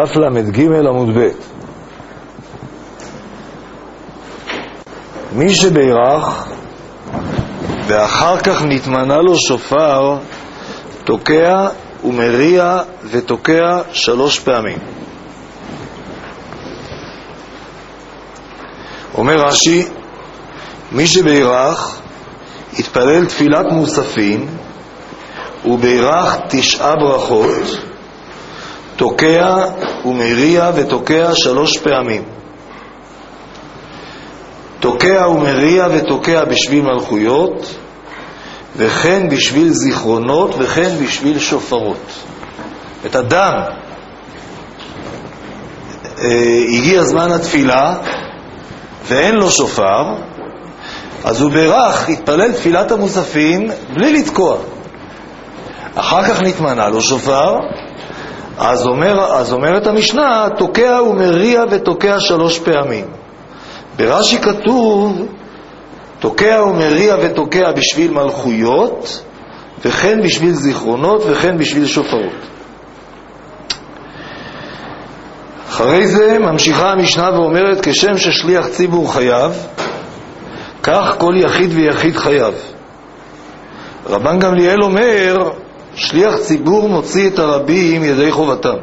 דף למד ג' עמוד ב'. מי שבירך ואחר כך נתמנה לו שופר, תוקע ומריע ותוקע 3 פעמים. אומר רש"י, מי שבירך התפלל תפילת מוספין ובירך 9 ברכות, תוקע ומריע ותוקע 3 פעמים. תוקע ומריע ותוקע בשביל מלכויות, וכן בשביל זיכרונות, וכן בשביל שופרות. את אדם הגיע זמן התפילה ואין לו שופר, אז הוא בירך, התפלל תפילת המוספין בלי לתקוע. אחר כך נתמנה לו שופר, אז אומרת המשנה, תוקע ומריע ותוקע 3 פעמים. ברש"י כתוב, תוקע ומריע ותוקע בשביל מלכויות, וכן בשביל זיכרונות, וכן בשביל שופרות. אחרי זה ממשיכה המשנה ואומרת, כשם ששליח ציבור חייב, כך כל יחיד ויחיד חייב. רבן גמליאל אומר, שליח ציבור מוציא את הרבים ידי חובתם.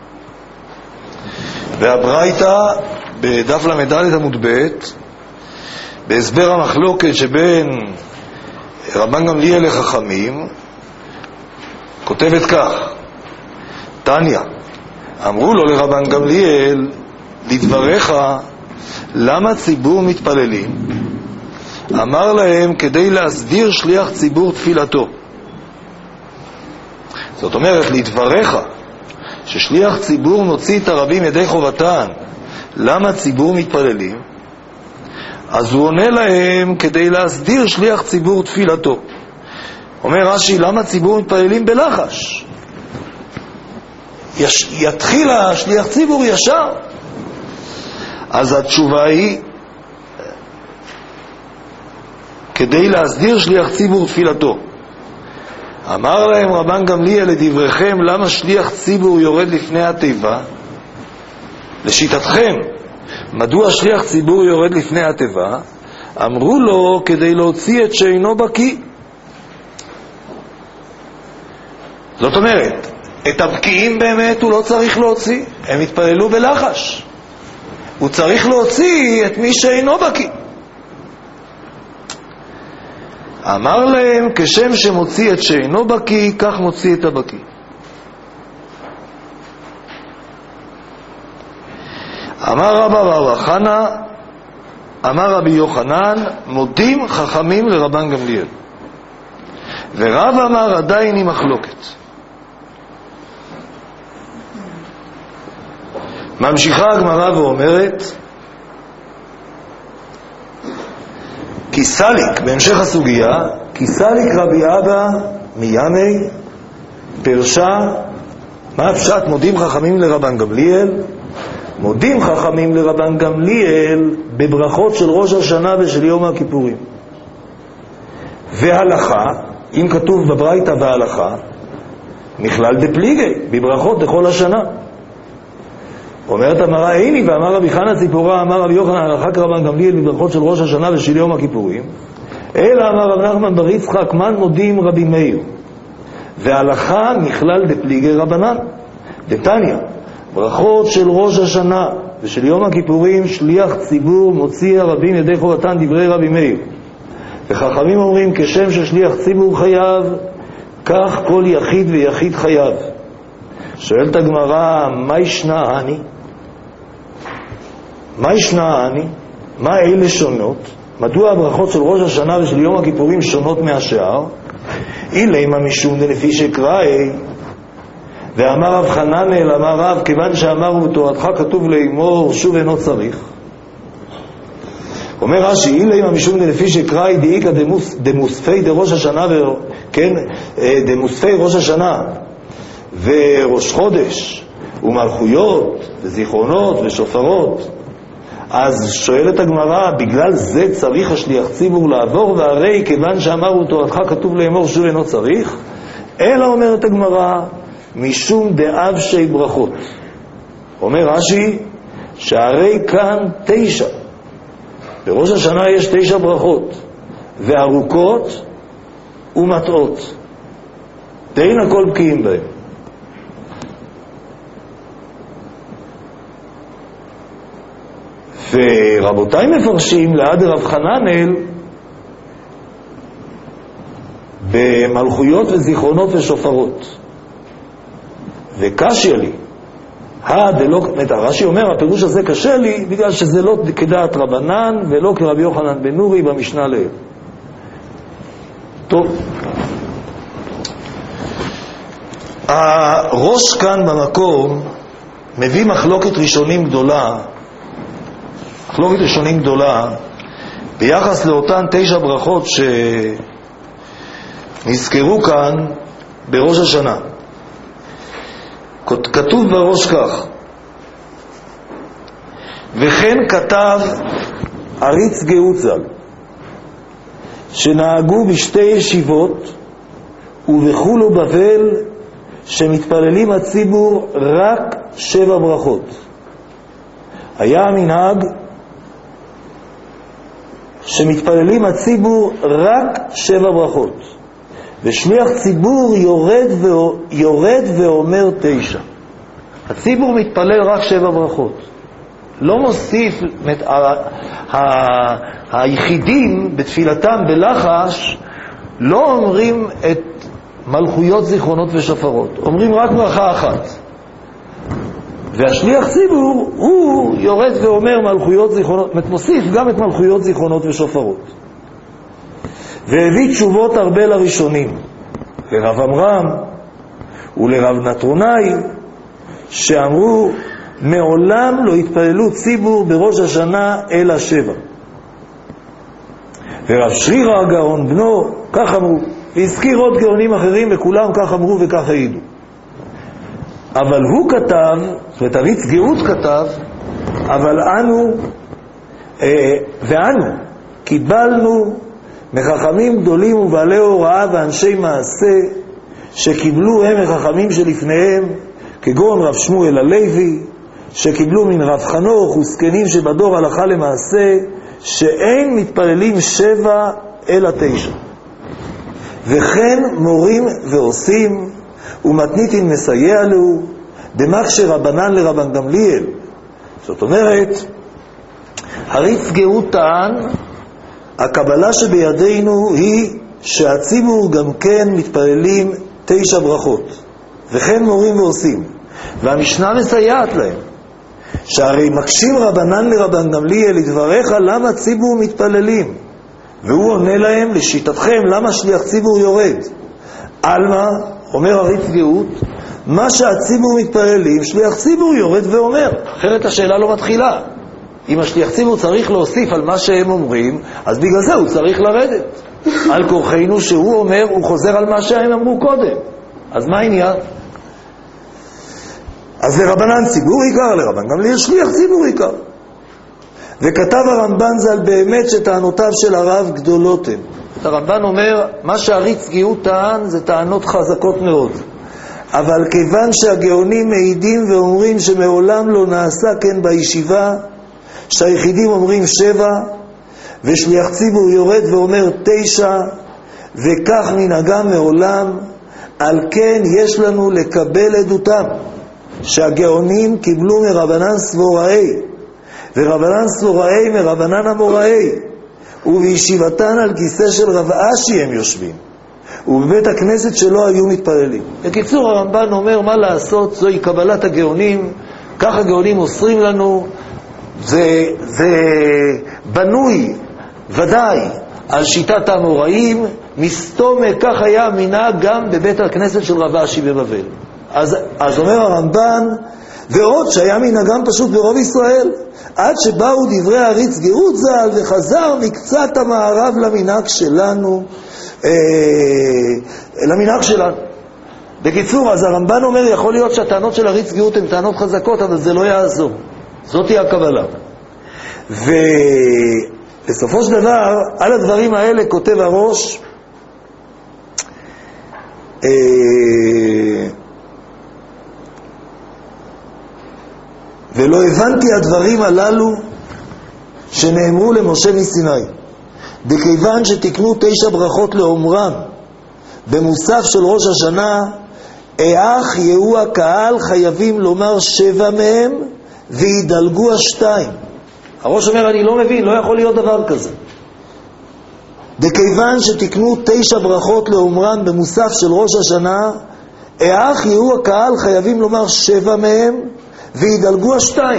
והברייתא בדף למד עמוד ב' בהסבר המחלוקת שבין רבן גמליאל לחכמים כותבת כך, תניא, אמרו לו לרבן גמליאל, לדבריך למה ציבור מתפללים? אמר להם, כדי להסדיר שליח ציבור תפילתו. זאת אומרת, לדבריך ששליח ציבור מוציא את הרבים ידי חובתן, למה ציבור מתפללים? אז הוא עונה להם, כדי להסדיר שליח ציבור תפילתו. אומר רש"י, למה ציבור מתפללים בלחש? יתחיל השליח ציבור ישר. אז התשובה היא, כדי להסדיר שליח ציבור תפילתו. אמר להם רבן גמליאל, לדבריכם, למה שליח ציבור יורד לפני התיבה? לשיטתכם, מדוע שליח ציבור יורד לפני התיבה? אמרו לו, כדי להוציא את שאינו בקיא. זאת אומרת, את הבקיאים באמת הוא לא צריך להוציא, הם התפללו בלחש. הוא צריך להוציא את מי שאינו בקיא. אמר להם, כשם שמוציא את שאינו בקיא, כך מוציא את הבקיא. אמר רבא חנא, אמר רבי יוחנן, מודים חכמים לרבן גמליאל. ורב אמר, עדיין היא מחלוקת. ממשיכה הגמרא ואומרת, כי סליק, בהמשך הסוגיה, כי סליק רבי אבא מימי פרשה, מה הפשט? מודים חכמים לרבן גמליאל. מודים חכמים לרבן גמליאל בברכות של ראש השנה ושל יום הכיפורים. והלכה, אם כתוב בברייתא והלכה, מכלל דפליגי, בברכות לכל השנה. אומרת המראה, איני, ואמר רבי חנא ציפורה, אמר רבי יוחנן, הלכה כרבן גמליאל בברכות של ראש השנה ושל יום הכיפורים. אלא אמר רב נחמן בר יצחק, מן מודים רבי מאיר. והלכה מכלל דפליגי רבנן. דתניא, ברכות של ראש השנה ושל יום הכיפורים, שליח ציבור מוציא הרבים ידי חובתן, דברי רבי מאיר. וחכמים אומרים, כשם ששליח ציבור חייב, כך כל יחיד ויחיד חייב. שואלת הגמרא, מה ישנה אני? מה ישנה אני? מה אלה שונות? מדוע הברכות של ראש השנה ושל יום הכיפורים שונות מהשאר? אילימה משום דלפי שקראי. ואמר רב חננאל, אמר רב, כיוון שאמרו בתורתך כתוב לאמור, שוב אינו צריך. אומר רש"י, אילימה משום דלפי שקראי דאיקה דמוספי דראש השנה, כן, דמוספי ראש השנה וראש חודש ומלכויות וזיכרונות ושופרות. אז שואלת הגמרא, בגלל זה צריך השליח ציבור לעבור, והרי כיוון שאמרו תורתך כתוב לאמור שוב אינו צריך? אלא אומרת הגמרא, משום דאבשי ברכות. אומר רש"י, שהרי כאן 9. בראש השנה יש 9 ברכות, וארוכות ומטעות. תהיינה כל בקיאים בהם. ורבותיי מפרשים לעד רב חננאל במלכויות וזיכרונות ושופרות. וקשה לי. רש"י אומר, הפירוש הזה קשה לי בגלל שזה לא כדעת רבנן ולא כרבי יוחנן בן נורי במשנה לעיל. טוב. הראש כאן במקום מביא מחלוקת ראשונים גדולה ביחס לאותן 9 ברכות שנזכרו כאן בראש השנה. כתוב בראש כך: וכן כתב אריץ גאות ז"ל, שנהגו בשתי ישיבות ובחולו בבל שמתפללים הציבור רק 7 ברכות. היה המנהג שמתפללים הציבור רק 7 ברכות, ושליח ציבור יורד ואומר 9. הציבור מתפלל רק 7 ברכות, לא מוסיף. היחידים בתפילתם בלחש לא אומרים את מלכויות זיכרונות ושופרות, אומרים רק ברכה אחת. והשליח ציבור הוא יורד ואומר מלכויות זיכרונות, מוסיף גם את מלכויות זיכרונות ושופרות. והביא תשובות הרבה לראשונים, לרב אמרם ולרב נטרונאי, שאמרו מעולם לא התפללו ציבור בראש השנה אלא 7. ורב שרירא הגאון בנו כך אמרו, והזכיר עוד גאונים אחרים וכולם כך אמרו וכך העידו. אבל הוא כתב, זאת אומרת אריץ גאות כתב, אבל ואנו קיבלנו מחכמים גדולים ובעלי הוראה ואנשי מעשה שקיבלו הם מחכמים שלפניהם, כגון רב שמואל הלוי, שקיבלו מן רב חנוך וזקנים שבדור הלכה למעשה, שאין מתפללים 7 אלא 9. וכן מורים ועושים ומתניתין מסייע לו דמקשה רבנן לרבן גמליאל. זאת אומרת, אריץ גאות טען, הקבלה שבידינו היא שהציבור גם כן מתפללים 9 ברכות, וכן מורים ועושים, והמשנה מסייעת להם, שהרי מקשים רבנן לרבן גמליאל לדבריך למה ציבור מתפללים, והוא עונה להם לשיטתכם למה שליח ציבור יורד. אלמה, אומר אריץ גאות, מה שהציבור מתפללים שליח ציבור יורד ואומר, אחרת השאלה לא מתחילה. אם השליח ציבור צריך להוסיף על מה שהם אומרים, אז בגלל זה הוא צריך לרדת. על כורחנו שהוא אומר, הוא חוזר על מה שהם אמרו קודם. אז מה העניין? אז לרבנן ציבור עיקר, לרבן גמליאל שליח ציבור עיקר. וכתב הרמב"ן ז"ל באמת שטענותיו של הרב גדולות הן. הרמב"ן אומר, מה שאריץ גאות טען זה טענות חזקות מאוד. אבל כיוון שהגאונים מעידים ואומרים שמעולם לא נעשה כן בישיבה, שהיחידים אומרים 7, ושליח ציבור יורד ואומר 9, וכך מנהגם מעולם, על כן יש לנו לקבל עדותם, שהגאונים קיבלו מרבנן סבוראי, ורבנן סבוראי מרבנן אמוראי, ובישיבתן על כיסא של רב אשי הם יושבים, ובבית הכנסת שלא היו מתפללים. בקיצור, הרמב"ן אומר מה לעשות, זוהי קבלת הגאונים, כך הגאונים מוסרים לנו, זה בנוי ודאי על שיטת האמוראים, מסתומה כך היה מנהג גם בבית הכנסת של רב אשי בבבל. אז אומר הרמב"ן, ועוד שהיה מנהגם פשוט ברוב ישראל, עד שבאו דברי אריץ גאות ז"ל וחזר מקצת המערב למנהג שלנו, בקיצור, אז הרמב"ן אומר, יכול להיות שהטענות של אריץ גאות הן טענות חזקות, אבל זה לא יעזור. זאת היא הקבלה. ובסופו של דבר, על הדברים האלה כותב הראש, ולא הבנתי הדברים הללו שנאמרו למשה מסיני. דכיוון שתקנו 9 ברכות לאומרם במוסף של ראש השנה, איך יהיו הקהל חייבים לומר 7 מהם וידלגו 2. הראש אומר, אני לא מבין, לא יכול להיות דבר כזה. דכיוון שתקנו 9 ברכות לאומרם במוסף של ראש השנה, איך יהיו הקהל חייבים לומר 7 מהם וידלגו 2.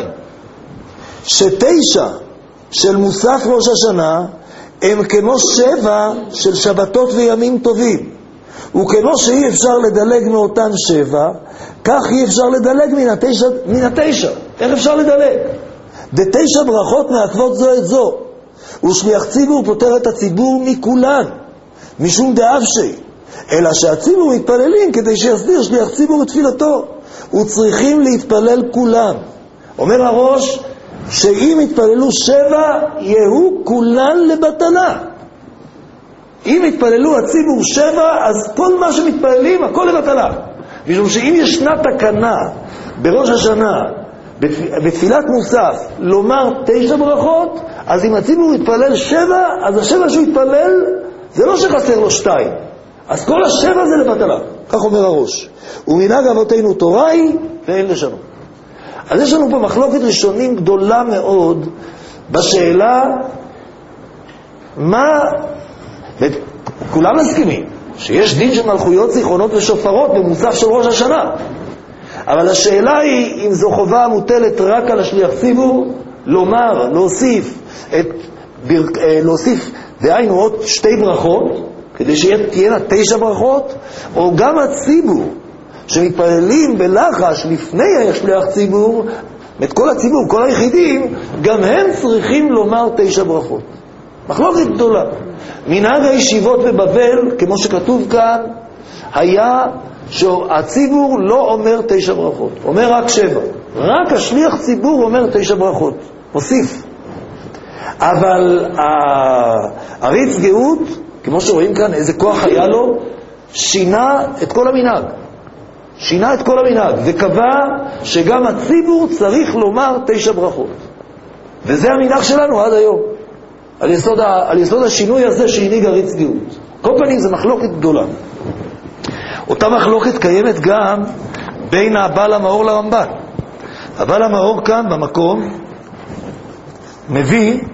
ש9 של מוסף ראש השנה הם כמו 7 של שבתות וימים טובים, וכמו שאי אפשר לדלג מאותן 7, כך אי אפשר לדלג מן התשע. איך אפשר לדלג? 9 ברכות מעכבות זו את זו, ושליח ציבור פותר את הציבור מכולן, משום דאבשי, אלא שהציבור מתפללים כדי שיסדיר שליח ציבור את תפילתו, וצריכים להתפלל כולם. אומר הראש, שאם יתפללו 7 יהיו כולן לבטלה. אם יתפללו הציבור 7, אז כל מה שמתפללים הכל לבטלה. משום שאם ישנה תקנה בראש השנה בתפילת מוסף לומר 9 ברכות, אז אם הציבור יתפלל 7, אז 7 שהוא יתפלל זה לא שחסר לו 2, אז כל 7 זה לבטלה. כך אומר הראש. ומנהג אבותינו תורה היא ואין לשנות. אז יש לנו פה מחלוקת ראשונים גדולה מאוד בשאלה מה, כולם מסכימים שיש דין של מלכויות, זיכרונות ושופרות במוסף של ראש השנה, אבל השאלה היא אם זו חובה מוטלת רק על השליח ציבור לומר, להוסיף דהיינו עוד 2 ברכות כדי שתהיינה 9 ברכות, או גם הציבור שמתפללים בלחש לפני השליח ציבור, את כל הציבור, כל היחידים, גם הם צריכים לומר 9 ברכות. מחלוקת גדולה. מנהג הישיבות בבבל, כמו שכתוב כאן, היה שהציבור לא אומר 9 ברכות, אומר רק 7. רק השליח ציבור אומר 9 ברכות, מוסיף. אבל הריץ גאות, כמו שרואים כאן איזה כוח היה לו, שינה את כל המנהג, וקבע שגם הציבור צריך לומר 9 ברכות. וזה המנהג שלנו עד היום, על יסוד השינוי הזה שהנהיג הריץ גאות. כל פנים זה מחלוקת גדולה. אותה מחלוקת קיימת גם בין הבעל המאור לרמב"ן. הבעל המאור כאן במקום מביא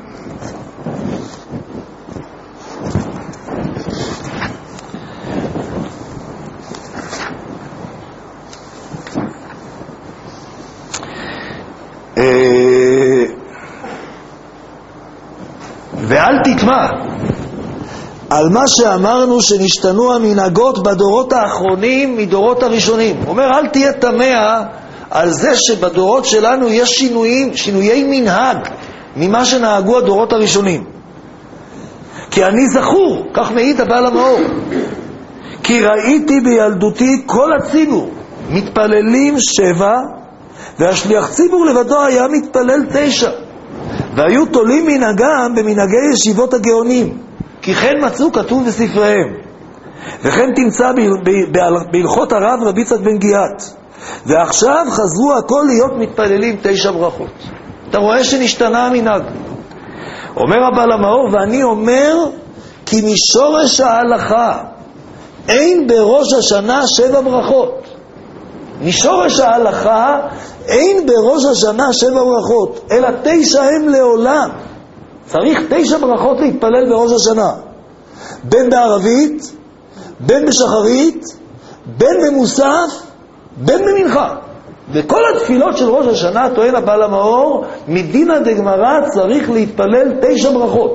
ואל תטמע על מה שאמרנו שנשתנו המנהגות בדורות האחרונים מדורות הראשונים. אומר, אל תהיה תמה על זה שבדורות שלנו יש שינויי מנהג ממה שנהגו הדורות הראשונים. כי אני זכור, כך מעיד הבעל המאור, כי ראיתי בילדותי כל הציבור מתפללים 7, והשליח ציבור לבדו היה מתפלל 9, והיו תולים מנהגם במנהגי ישיבות הגאונים, כי כן מצאו כתוב בספריהם. וכן תמצא בהלכות הרב רבי יצחק בן גיאת. ועכשיו חזרו הכל להיות מתפללים 9 ברכות. אתה רואה שנשתנה המנהג. אומר הבעל המאור, ואני אומר כי משורש ההלכה אין בראש השנה 7 ברכות. משורש ההלכה אין בראש השנה 7 ברכות, אלא 9 הם לעולם. צריך 9 ברכות להתפלל בראש השנה, בין בערבית, בין בשחרית, בין במוסף, בין במנחה. וכל התפילות של ראש השנה, טוען הבעל המאור, מדינא דגמרא צריך להתפלל 9 ברכות.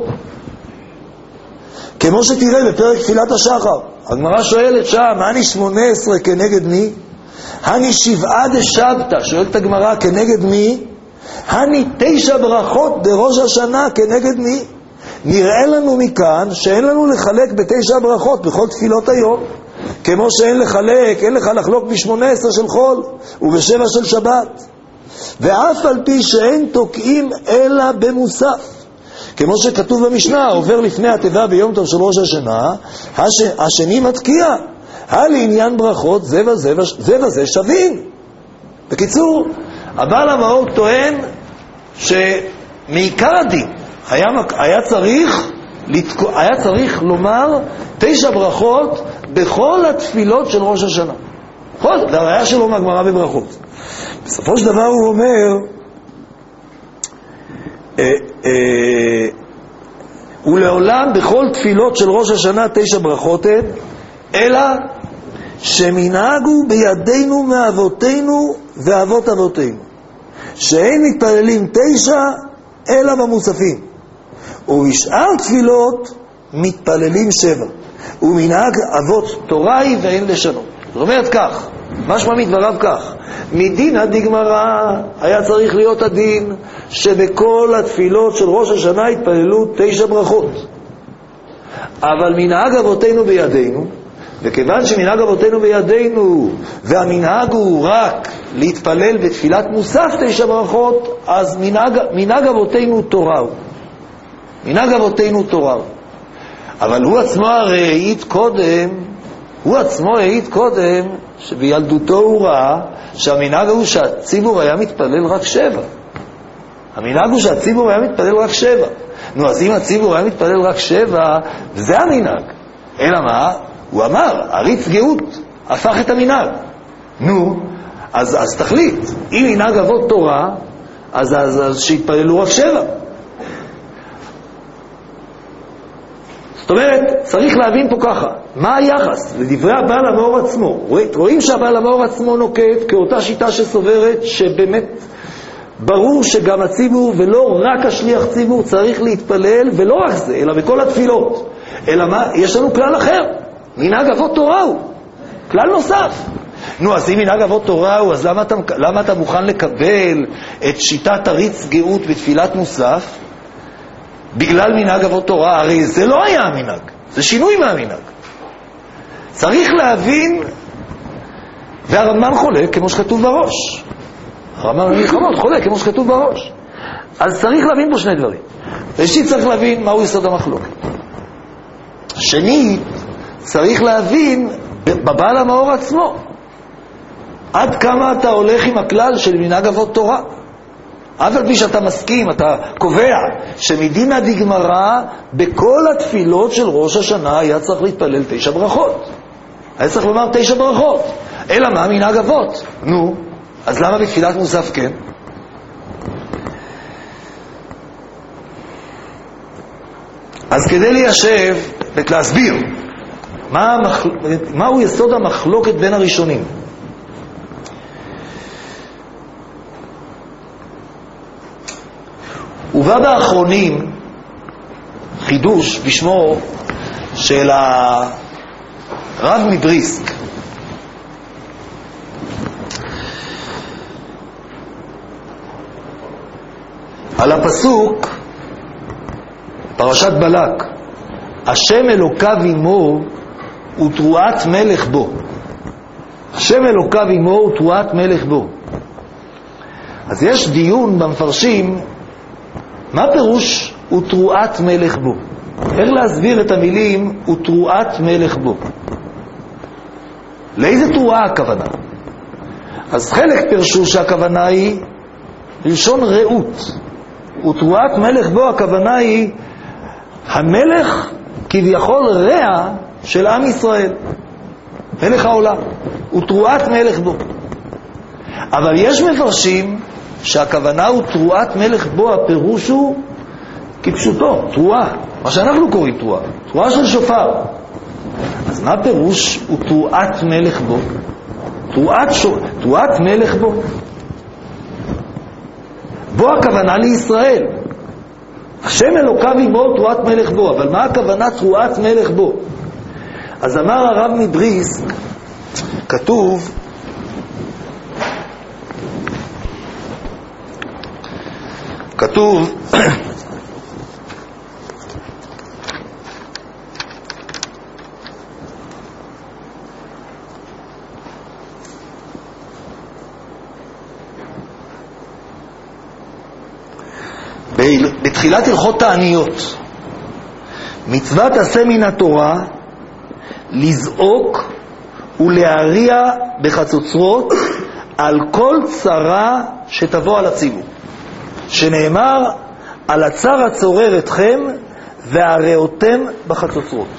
כמו שתראה בפרק תפילת השחר, הגמרא שואלת שם, הני 18 כנגד מי? הני 7 דשבתא, שואלת הגמרא, כנגד מי? הני 9 ברכות בראש השנה, כנגד מי? נראה לנו מכאן שאין לנו לחלק ב9 ברכות בכל תפילות היום, כמו שאין לך לחלוק ב18 של חול וב7 של שבת, ואף על פי שאין תוקעים אלא במוסף, כמו שכתוב במשנה, עובר לפני התיבה ביום טוב של ראש השנה, השני מתקיע, לעניין ברכות זה וזה שווים. בקיצור, הבעל המאור טוען שמעיקר הדין היה צריך לומר 9 ברכות בכל התפילות של ראש השנה. זה הראיה שלו מהגמרא בברכות. בסופו של דבר הוא אומר, ולעולם בכל תפילות של ראש השנה 9 ברכות הן, אלא שמנהגו בידינו מאבותינו ואבות אבותינו, שאין מתפללים 9 אלא במוספים, ובשאר תפילות מתפללים 7, ומנהג אבות תורה היא ואין לשנות. זאת אומרת כך, משמע מדבריו כך, מדין הדגמרא היה צריך להיות הדין שבכל התפילות של ראש השנה התפללו 9 ברכות, אבל מנהג אבותינו בידינו, וכיוון שמנהג אבותינו בידינו והמנהג הוא רק להתפלל בתפילת מוסף 9 ברכות, אז מנהג אבותינו תורה הוא. מנהג אבותינו תורה הוא. אבל הוא עצמו העיד קודם שבילדותו הוא ראה שהמנהג הוא שהציבור היה מתפלל רק 7. המנהג הוא שהציבור היה מתפלל רק 7. נו, אז אם הציבור היה מתפלל רק 7, זה המנהג. אלא מה? הוא אמר, עריץ גאות הפך את המנהג. נו, אז תחליט. אם מנהג אבות תורה, אז שיתפללו רק 7. זאת אומרת, צריך להבין פה ככה, מה היחס לדברי הבעל המאור עצמו? רואים שהבעל המאור עצמו נוקט כאותה שיטה שסוברת שבאמת ברור שגם הציבור ולא רק השליח ציבור צריך להתפלל, ולא רק זה, אלא בכל התפילות. אלא מה? יש לנו כלל אחר, מנהג אבות תורה הוא, כלל נוסף. נו, אז אם מנהג אבות תורה הוא, אז למה אתה מוכן לקבל את שיטת עריץ גאות בתפילת מוסף? בגלל מנהג אבות תורה, הרי זה לא היה המנהג, זה שינוי מהמנהג. צריך להבין, והרמב"ם חולק כמו שכתוב בראש. הרמב"ם במלחמות חולק כמו שכתוב בראש. אז צריך להבין פה 2 דברים. ראשית צריך להבין מהו יסוד המחלוקת. שנית, צריך להבין בבעל המאור עצמו, עד כמה אתה הולך עם הכלל של מנהג אבות תורה. אף על פי שאתה מסכים, אתה קובע שמדין הדגמרא בכל התפילות של ראש השנה היה צריך להתפלל 9 ברכות. היה צריך לומר 9 ברכות. אלא מה? מנהג אבות. נו, אז למה בתפילת מוסף כן? אז כדי ליישב ולהסביר מהו יסוד המחלוקת בין הראשונים, ובא באחרונים חידוש בשמו של הרב מבריסק, על הפסוק פרשת בלק, השם אלוקיו עמו ותרועת מלך בו. השם אלוקיו עמו ותרועת מלך בו. אז יש דיון במפרשים, מה פירוש ותרועת מלך בו? איך להסביר את המילים ותרועת מלך בו? לאיזה תרועה הכוונה? אז חלק פירשו שהכוונה היא לשון רעות. ותרועת מלך בו הכוונה היא המלך כביכול רע של עם ישראל, מלך העולם, ותרועת מלך בו. אבל יש מפרשים שהכוונה הוא תרועת מלך בו, הפירוש הוא כפשוטו, תרועה, מה שאנחנו קוראים תרועה, תרועה של שופר. אז מה פירוש הוא תרועת מלך בו? תרועת מלך בו, בו הכוונה לישראל. השם אלוקיו עמו תרועת מלך בו, אבל מה הכוונה תרועת מלך בו? אז אמר הרב מבריסק, כתוב בתחילת הלכות תעניות, מצוות עשה מן התורה לזעוק ולהריע בחצוצרות על כל צרה שתבוא על הציבור, שנאמר על הצר הצורר אתכם והראותם בחצוצרות.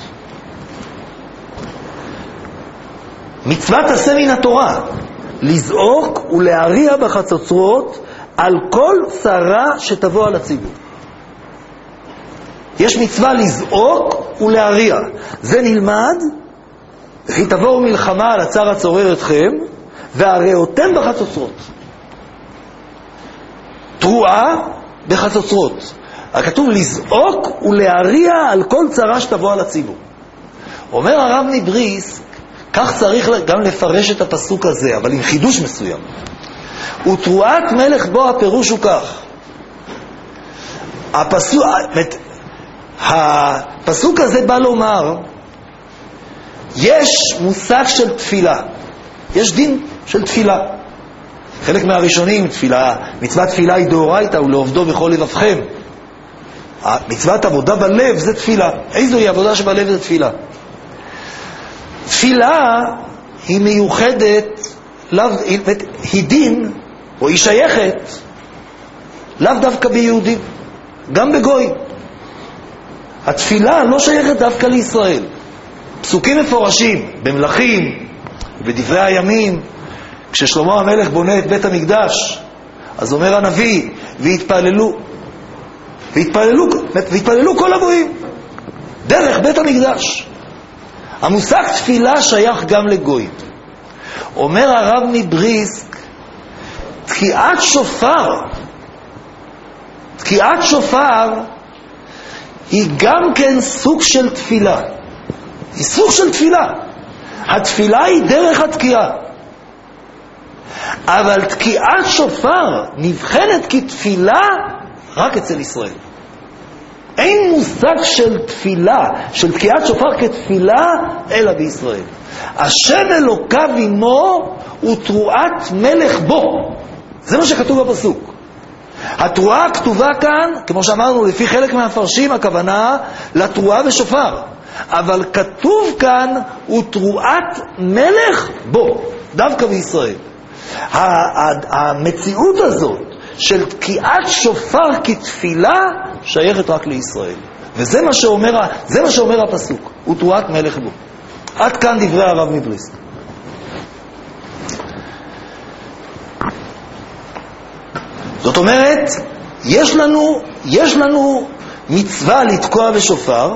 מצוות עשה מן התורה לזעוק ולהריע בחצוצרות על כל צרה שתבוא על הציבור. יש מצווה לזעוק ולהריע, זה נלמד וכי תבואו מלחמה על הצר הצורר אתכם והראותם בחצוצרות. תרועה בחצוצרות, הכתוב לזעוק ולהריע על כל צרה שתבוא על הציבור. אומר הרב מבריסק, כך צריך גם לפרש את הפסוק הזה, אבל עם חידוש מסוים. ותרועת מלך בו, הפירוש הוא כך, הפסוק הזה בא לומר, יש מושג של תפילה, יש דין של תפילה. חלק מהראשונים, מצוות תפילה היא דאורייתא ולעובדו בכל לבבכם. מצוות עבודה בלב זה תפילה. איזוהי עבודה שבלב זה תפילה? תפילה היא מיוחדת, היא דין, או היא שייכת, לאו דווקא ביהודים, גם בגוי. התפילה לא שייכת דווקא לישראל. פסוקים מפורשים במלכים, בדברי הימים, כששלמה המלך בונה את בית המקדש, אז אומר הנביא, והתפללו כל הגויים דרך בית המקדש. המושג תפילה שייך גם לגויים. אומר הרב מבריסק, תקיעת שופר היא גם כן סוג של תפילה. היא סוג של תפילה. התפילה היא דרך התקיעה. אבל תקיעת שופר נבחנת כתפילה רק אצל ישראל. אין מושג של תפילה, של תקיעת שופר כתפילה, אלא בישראל. השם אלוקיו עמו ותרועת מלך בו. זה מה שכתוב בפסוק. התרועה כתובה כאן, כמו שאמרנו, לפי חלק מהמפרשים, הכוונה לתרועה ושופר. אבל כתוב כאן ותרועת מלך בו, דווקא בישראל. המציאות הזאת של תקיעת שופר כתפילה שייכת רק לישראל. וזה מה שאומר הפסוק, ותרועת מלך בו. עד כאן דברי הרב מבריסק. זאת אומרת, יש לנו מצווה לתקוע בשופר,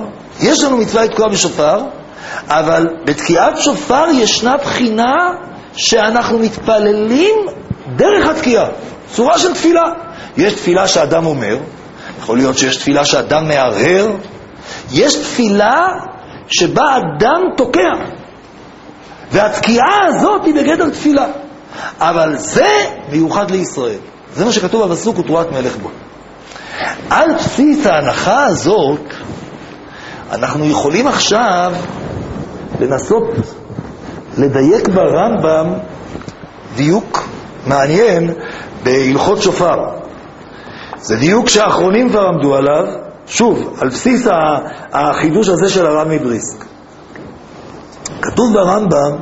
אבל בתקיעת שופר ישנה בחינה שאנחנו מתפללים דרך התקיעה, צורה של תפילה. יש תפילה שאדם אומר, יכול להיות שיש תפילה שאדם מערער, יש תפילה שבה אדם תוקע, והתקיעה הזאת היא בגדר תפילה, אבל זה מיוחד לישראל. זה מה שכתוב בפסוק ותרועת מלך בו. על בסיס ההנחה הזאת אנחנו יכולים עכשיו לנסות לדייק ברמב"ם דיוק מעניין בהלכות שופר. זה דיוק שהאחרונים כבר עמדו עליו, שוב, על בסיס החידוש הזה של הרב מבריסק. כתוב ברמב"ם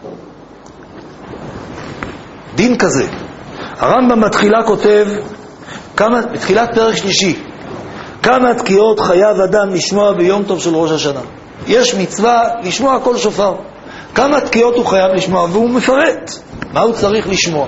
דין כזה. הרמב"ם בתחילה כותב, בתחילת פרק שלישי, כמה תקיעות חייב אדם לשמוע ביום טוב של ראש השנה. יש מצווה לשמוע כל שופר. כמה תקיעות הוא חייב לשמוע, והוא מפרט מה הוא צריך לשמוע.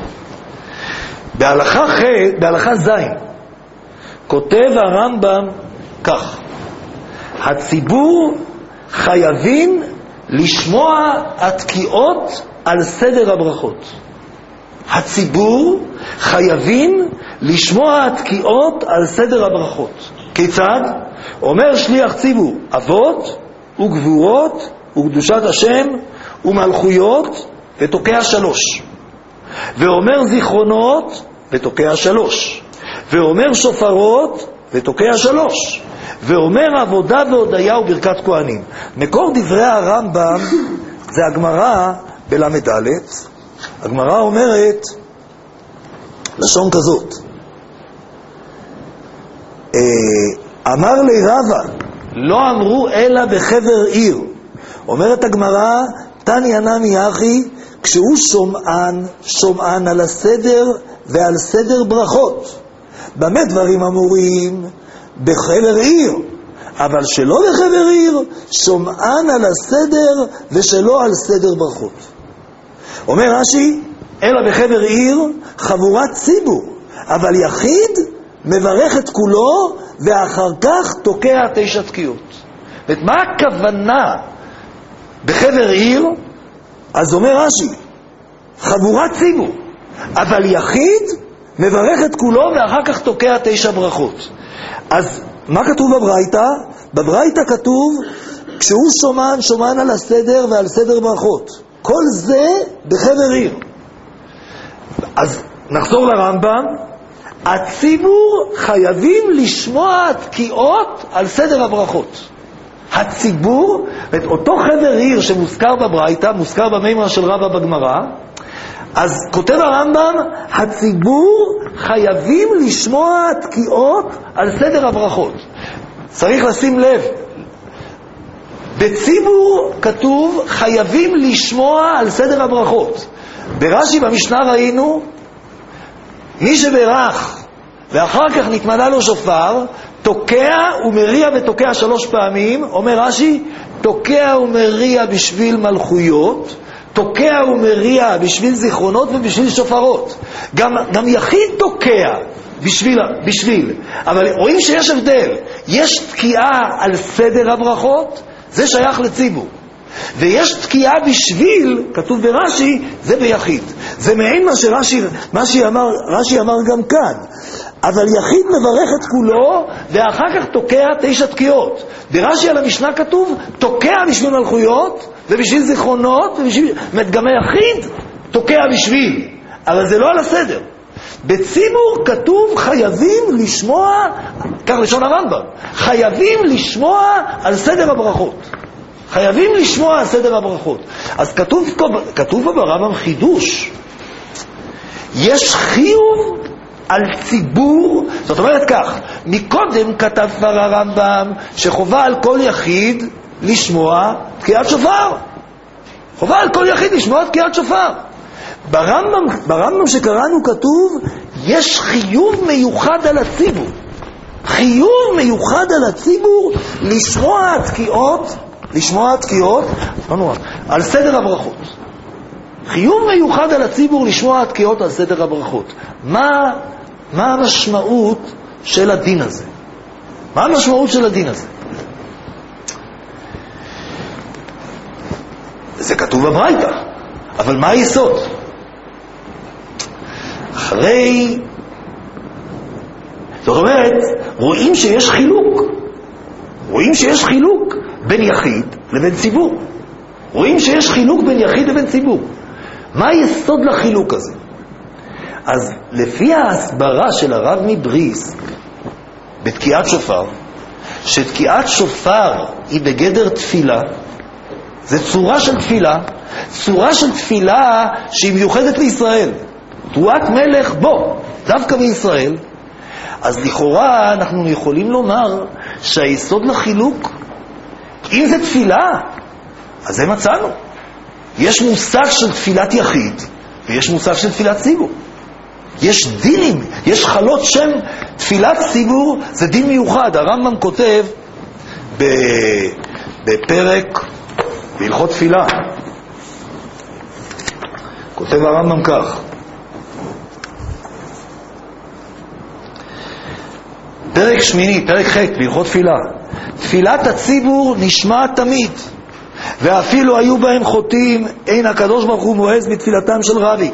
בהלכה ז' כותב הרמב"ם כך: הציבור חייבים לשמוע התקיעות על סדר הברכות. הציבור חייבים לשמוע התקיעות על סדר הברכות. כיצד? אומר שליח ציבור, אבות וגבורות וקדושת השם ומלכויות ותוקע 3, ואומר זיכרונות ותוקע 3, ואומר שופרות ותוקע 3, ואומר עבודה והודיה וברכת כהנים. מקור דברי הרמב"ם זה הגמרא בלמד א'. הגמרא אומרת לשון כזאת: אמר לי רבא, לא אמרו אלא בחבר עיר. אומרת הגמרא, תניא נמי אחי, כשהוא שומען על הסדר ועל סדר ברכות. במה דברים אמורים? בחבר עיר, אבל שלא בחבר עיר, שומען על הסדר ושלא על סדר ברכות. אומר רש"י, אלא בחבר עיר חבורת ציבור, אבל יחיד מברך את כולו ואחר כך תוקע 9 תקיעות. מה הכוונה בחבר עיר? אז אומר רש"י, חבורת ציבור, אבל יחיד מברך את כולו ואחר כך תוקע 9 ברכות. אז מה כתוב בברייתא? בברייתא כתוב, כשהוא שומען על הסדר ועל סדר ברכות. כל זה בחבר עיר. אז נחזור לרמב"ם, הציבור חייבים לשמוע תקיעות על סדר הברכות. הציבור, אותו חבר עיר שמוזכר בברייתא, מוזכר במימרה של רבא בגמרא, אז כותב הרמב"ם, הציבור חייבים לשמוע תקיעות על סדר הברכות. צריך לשים לב, בציבור כתוב חייבים לשמוע על סדר הברכות. ברש"י במשנה ראינו, מי שברך ואחר כך נתמנה לו שופר, תוקע ומריע ותוקע 3 פעמים. אומר רש"י, תוקע ומריע בשביל מלכויות, תוקע ומריע בשביל זיכרונות ובשביל שופרות. גם יחיד תוקע בשביל. אבל רואים שיש הבדל. יש תקיעה על סדר הברכות, זה שייך לציבור. ויש תקיעה בשביל, כתוב ברש"י, זה ביחיד. זה מעין מה שרש"י אמר גם כאן. אבל יחיד מברך את כולו ואחר כך תוקע 9 תקיעות. ברש"י על המשנה כתוב תוקע בשביל מלכויות ובשביל זיכרונות, גם היחיד תוקע בשביל, אבל זה לא על הסדר. בציבור כתוב חייבים לשמוע, כך לשון הרמב"ם, חייבים לשמוע על סדר הברכות. חייבים לשמוע על סדר הברכות. אז כתוב ברמב"ם חידוש. יש חיוב על ציבור, זאת אומרת כך, מקודם כתב כבר הרמב"ם שחובה על כל יחיד לשמוע תקיעת שופר. חובה על כל יחיד לשמוע תקיעת שופר. ברמב"ם שקראנו כתוב, יש חיוב מיוחד על הציבור. חיוב מיוחד על הציבור לשמוע תקיעות על סדר הברכות. חיוב מיוחד על הציבור לשמוע תקיעות על סדר הברכות. מה המשמעות של הדין הזה? מה המשמעות של הדין הזה? זה כתוב בברייתא, אבל מה היסוד? זאת אומרת, רואים שיש חילוק בין יחיד לבין ציבור. רואים שיש חילוק בין יחיד לבין ציבור. מה היסוד לחילוק הזה? אז לפי ההסברה של הרב מבריסק בתקיעת שופר, שתקיעת שופר היא בגדר תפילה, זה צורה של תפילה שהיא מיוחדת לישראל. תרועת מלך בו, דווקא בישראל. אז לכאורה אנחנו יכולים לומר שהיסוד לחילוק, אם זה תפילה, אז זה מצאנו. יש מושג של תפילת יחיד ויש מושג של תפילת ציבור. יש דינים, יש חלות שם תפילת ציבור, זה דין מיוחד. הרמב"ם כותב בפרק בהלכות תפילה, כותב הרמב"ם כך, פרק 8, פרק ח' בהלכות תפילה, תפילת הציבור נשמעת תמיד, ואפילו היו בהם חוטאים, אין הקדוש ברוך הוא מועז בתפילתם של רבי.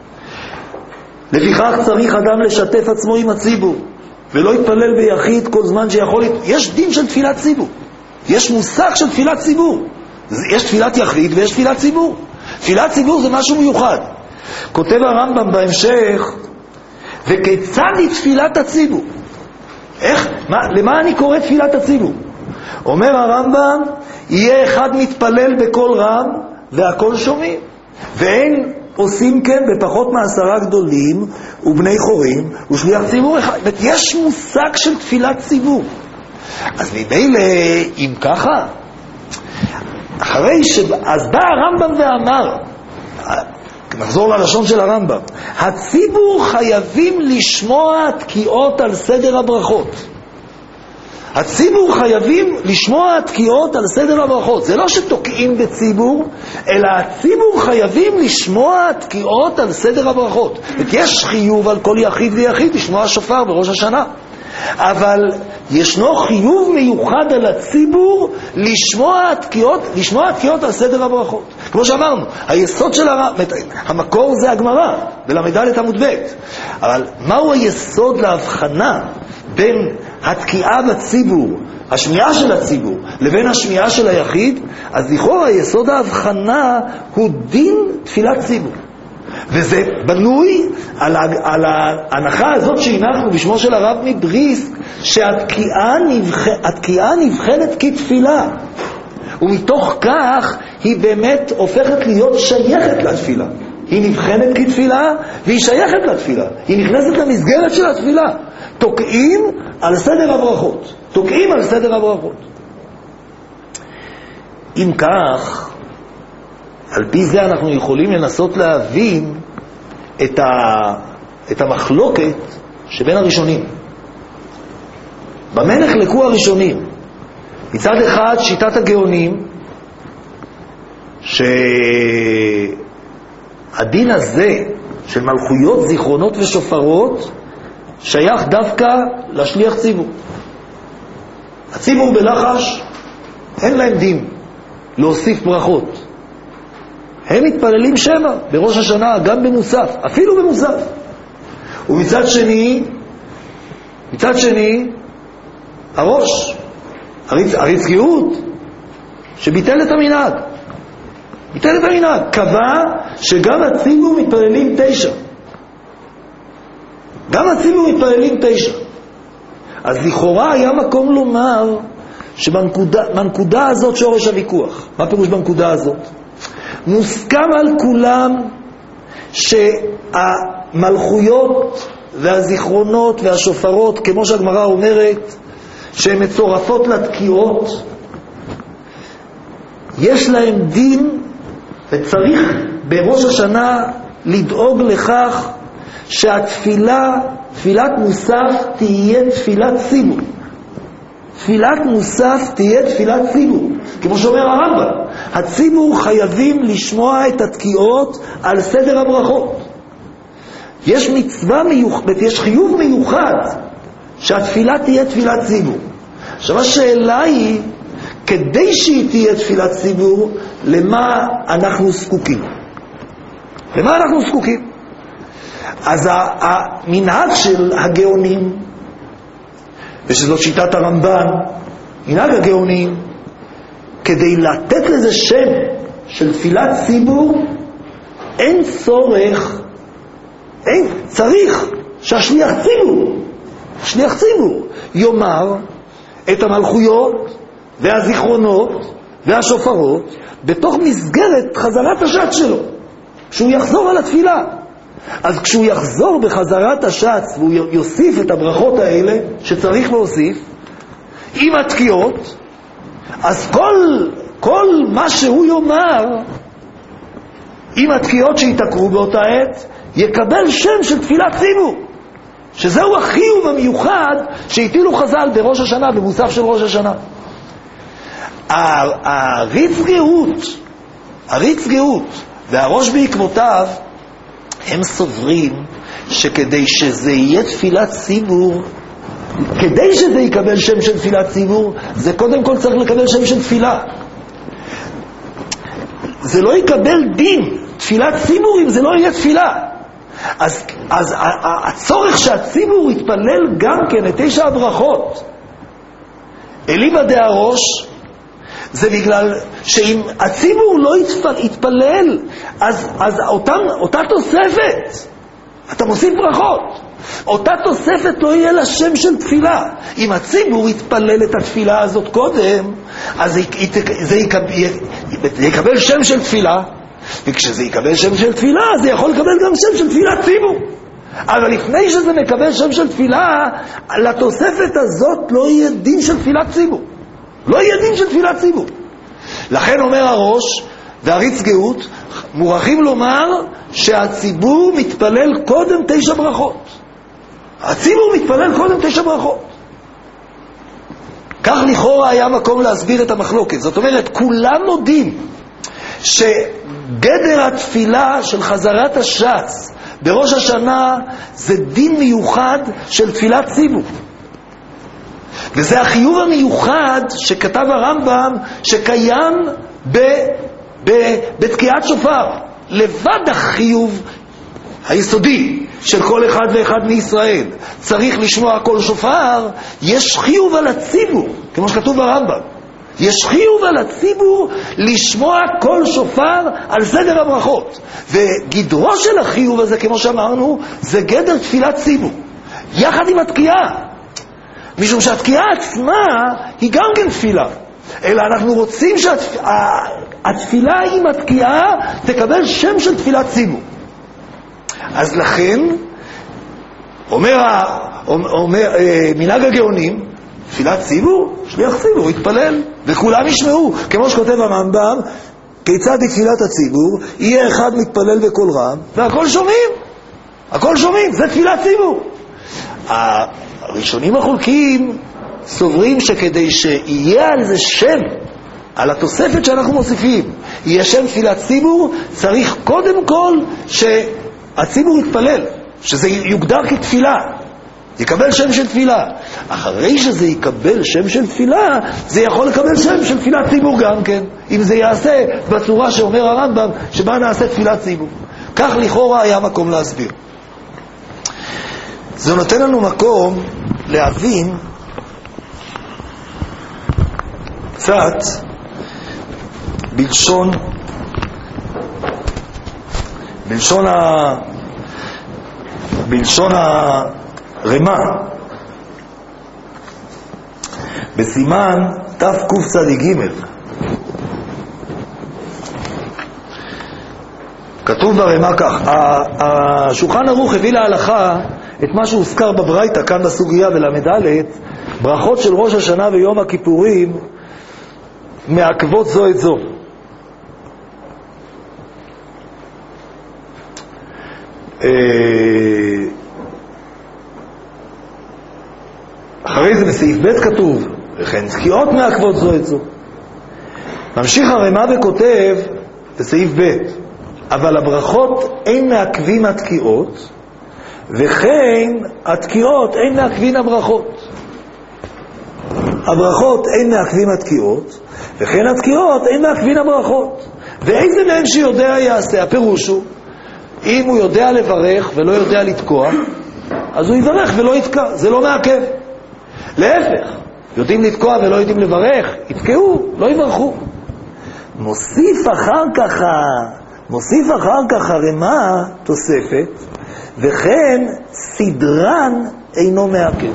לפיכך צריך אדם לשתף עצמו עם הציבור, ולא יתפלל ביחיד כל זמן שיכול. יש דין של תפילת ציבור, יש מושג של תפילת ציבור. יש תפילת יחיד ויש תפילת ציבור. תפילת ציבור זה משהו מיוחד. כותב הרמב"ם בהמשך, וכיצד היא תפילת הציבור? למה אני קורא תפילת הציבור? אומר הרמב"ם, יהיה אחד מתפלל בקול רם והכל שומעים, ואין עושים כן בפחות מ10 גדולים ובני חורים ושליח ציבור אחד. יש מושג של תפילת ציבור. אז ממילא אם ככה, אז בא הרמב"ם ואמר, נחזור ללשון של הרמב"ם. הציבור חייבים לשמוע תקיעות על סדר הברכות. הציבור חייבים לשמוע תקיעות על סדר הברכות. זה לא שתוקעים בציבור, אלא הציבור חייבים לשמוע תקיעות על סדר הברכות. יש חיוב על כל יחיד ויחיד לשמוע שופר בראש השנה. אבל ישנו חיוב מיוחד על הציבור לשמוע תקיעות על סדר הברכות. כמו שאמרנו, היסוד של המקור זה הגמרא, בל"ד עמוד ב'. אבל מהו היסוד להבחנה בין התקיעה בציבור, השמיעה של הציבור, לבין השמיעה של היחיד? אז לכאורה יסוד ההבחנה הוא דין תפילת ציבור. וזה בנוי על ההנחה הזאת שהנחנו בשמו של הרב מבריסק, שהתקיעה נבחנת כתפילה, ומתוך כך היא באמת הופכת להיות שייכת לתפילה. היא נבחנת כתפילה והיא שייכת לתפילה, היא נכנסת למסגרת של התפילה. תוקעים על סדר הברכות, תוקעים על סדר הברכות. אם כך, על פי זה אנחנו יכולים לנסות להבין את המחלוקת שבין הראשונים. במה נחלקו הראשונים? מצד אחד שיטת הגאונים, שהדין הזה של מלכויות, זיכרונות ושופרות שייך דווקא לשליח ציבור. הציבור בלחש אין להם דין להוסיף ברכות, הם מתפללים שבע בראש השנה, גם במוסף, אפילו במוסף. ומצד שני הראש, הרצקיות, שביטל את המנהג, קבע שגם הציבור מתפללים 9. גם הציבור מתפללים 9. אז לכאורה היה מקום לומר שבנקודה הזאת שורש הוויכוח. מה פירוש בנקודה הזאת? מוסכם על כולם שהמלכויות והזיכרונות והשופרות, כמו שהגמרא אומרת, שהן מצורפות לתקיעות, יש להם דין, וצריך בראש השנה לדאוג לכך שהתפילה, תפילת מוסף, תהיה תפילת ציבור. תפילת מוסף תהיה תפילת ציבור. כמו שאומר הרמב"ם, הציבור חייבים לשמוע את התקיעות על סדר הברכות. יש מצווה מיוחדת, יש חיוב מיוחד שהתפילה תהיה תפילת ציבור. עכשיו השאלה היא, כדי שהיא תהיה תפילת ציבור, למה אנחנו זקוקים? למה אנחנו זקוקים? אז המנהג של הגאונים, ושזאת שיטת הרמב"ן, מנהג הגאונים, כדי לתת לזה שם של תפילת ציבור, אין צורך, צריך שהשליח ציבור יאמר את המלכויות והזיכרונות והשופרות בתוך מסגרת חזרת השץ שלו, כשהוא יחזור על התפילה. אז כשהוא יחזור בחזרת השץ והוא יוסיף את הברכות האלה שצריך להוסיף עם התקיעות, אז כל מה שהוא יאמר עם התקיעות שיתקרו באותה עת יקבל שם של תפילת ציבור, שזהו החיוב המיוחד שהטילו חז"ל בראש השנה, במוסף של ראש השנה. הריץ גאות והראש בעקבותיו, הם סוברים שכדי שזה יהיה תפילת ציבור, כדי שזה יקבל שם של תפילת ציבור, זה קודם כל צריך לקבל שם של תפילה. זה לא יקבל דין תפילת ציבור אם זה לא יהיה תפילה. אז הצורך שהציבור יתפלל גם כן את 9 הברכות אליבא דהראש, זה בגלל שאם הציבור לא יתפלל, אז אותה תוספת, אתה מוסיף ברכות, אותה תוספת לא יהיה לה שם של תפילה. אם הציבור יתפלל את התפילה הזאת קודם, אז זה יקבל שם של תפילה, וכשזה יקבל שם של תפילה, זה יכול לקבל גם שם של תפילת ציבור. אבל לפני שזה מקבל שם של תפילה, לתוספת הזאת לא יהיה דין של תפילת ציבור. לא יהיה דין של תפילת ציבור. לכן אומר הראש והריץ גאות, מוכרחים לומר שהציבור מתפלל קודם 9 ברכות. הציבור מתפלל קודם 9 ברכות. כך לכאורה היה מקום להסביר את המחלוקת. זאת אומרת, כולם מודים שגדר התפילה של חזרת הש"ץ בראש השנה זה דין מיוחד של תפילת ציבור. וזה החיוב המיוחד שכתב הרמב"ם שקיים בתקיעת שופר. לבד החיוב היסודי של כל אחד ואחד מישראל צריך לשמוע כל שופר, יש חיוב על הציבור, כמו שכתוב ברמב"ם. יש חיוב על הציבור לשמוע כל שופר על סדר הברכות. וגדרו של החיוב הזה, כמו שאמרנו, זה גדר תפילת ציבור יחד עם התקיעה. משום שהתקיעה עצמה היא גם כן תפילה, אלא אנחנו רוצים שהתפילה עם התקיעה תקבל שם של תפילת ציבור. אז לכן אומר מנהג הגאונים, תפילת ציבור, שליח ציבור יתפלל וכולם ישמעו, כמו שכותב הרמב"ם, כיצד תפילת הציבור, יהיה אחד מתפלל בקול רם והכל שומעים, הכל שומעים, זה תפילת ציבור. הראשונים החולקים סוברים שכדי שיהיה על זה שם, על התוספת שאנחנו מוסיפים, יהיה שם תפילת ציבור, צריך קודם כל שהציבור יתפלל, שזה יוגדר כתפילה, יקבל שם של תפילה. אחרי שזה יקבל שם של תפילה, זה יכול לקבל שם של תפילת ציבור גם כן, אם זה יעשה בצורה שאומר הרמב"ם, שבה נעשה תפילת ציבור. כך לכאורה היה מקום להסביר. זה נותן לנו מקום להבין קצת בלשון הרמה בסימן תקצ"ג. כתוב ברמה כך, השולחן ערוך הביא להלכה את מה שהוזכר בברייתא כאן בסוגיה בל"ד, ברכות של ראש השנה ויום הכיפורים מעכבות זו את זו. אחרי זה בסעיף ב' כתוב וכן תקיעות מעכבות זו את זו. ממשיך הרמ"א וכותב בסעיף ב', אבל הברכות אין מעכבים התקיעות, וכן התקיעות אין מעכבים הברכות. הברכות אין מעכבים התקיעות, וכן התקיעות אין מעכבים הברכות. ואיזה מהם שיודע יעשה? הפירוש הוא, אם הוא יודע לברך ולא יודע לתקוע, אז הוא יברך ולא יתקע, זה לא מעכב. להפך, יודעים לתקוע ולא יודעים לברך, יתקעו, לא יברכו. מוסיף אחר כך הרמ"א תוספת, וכן סדרן אינו מעכב,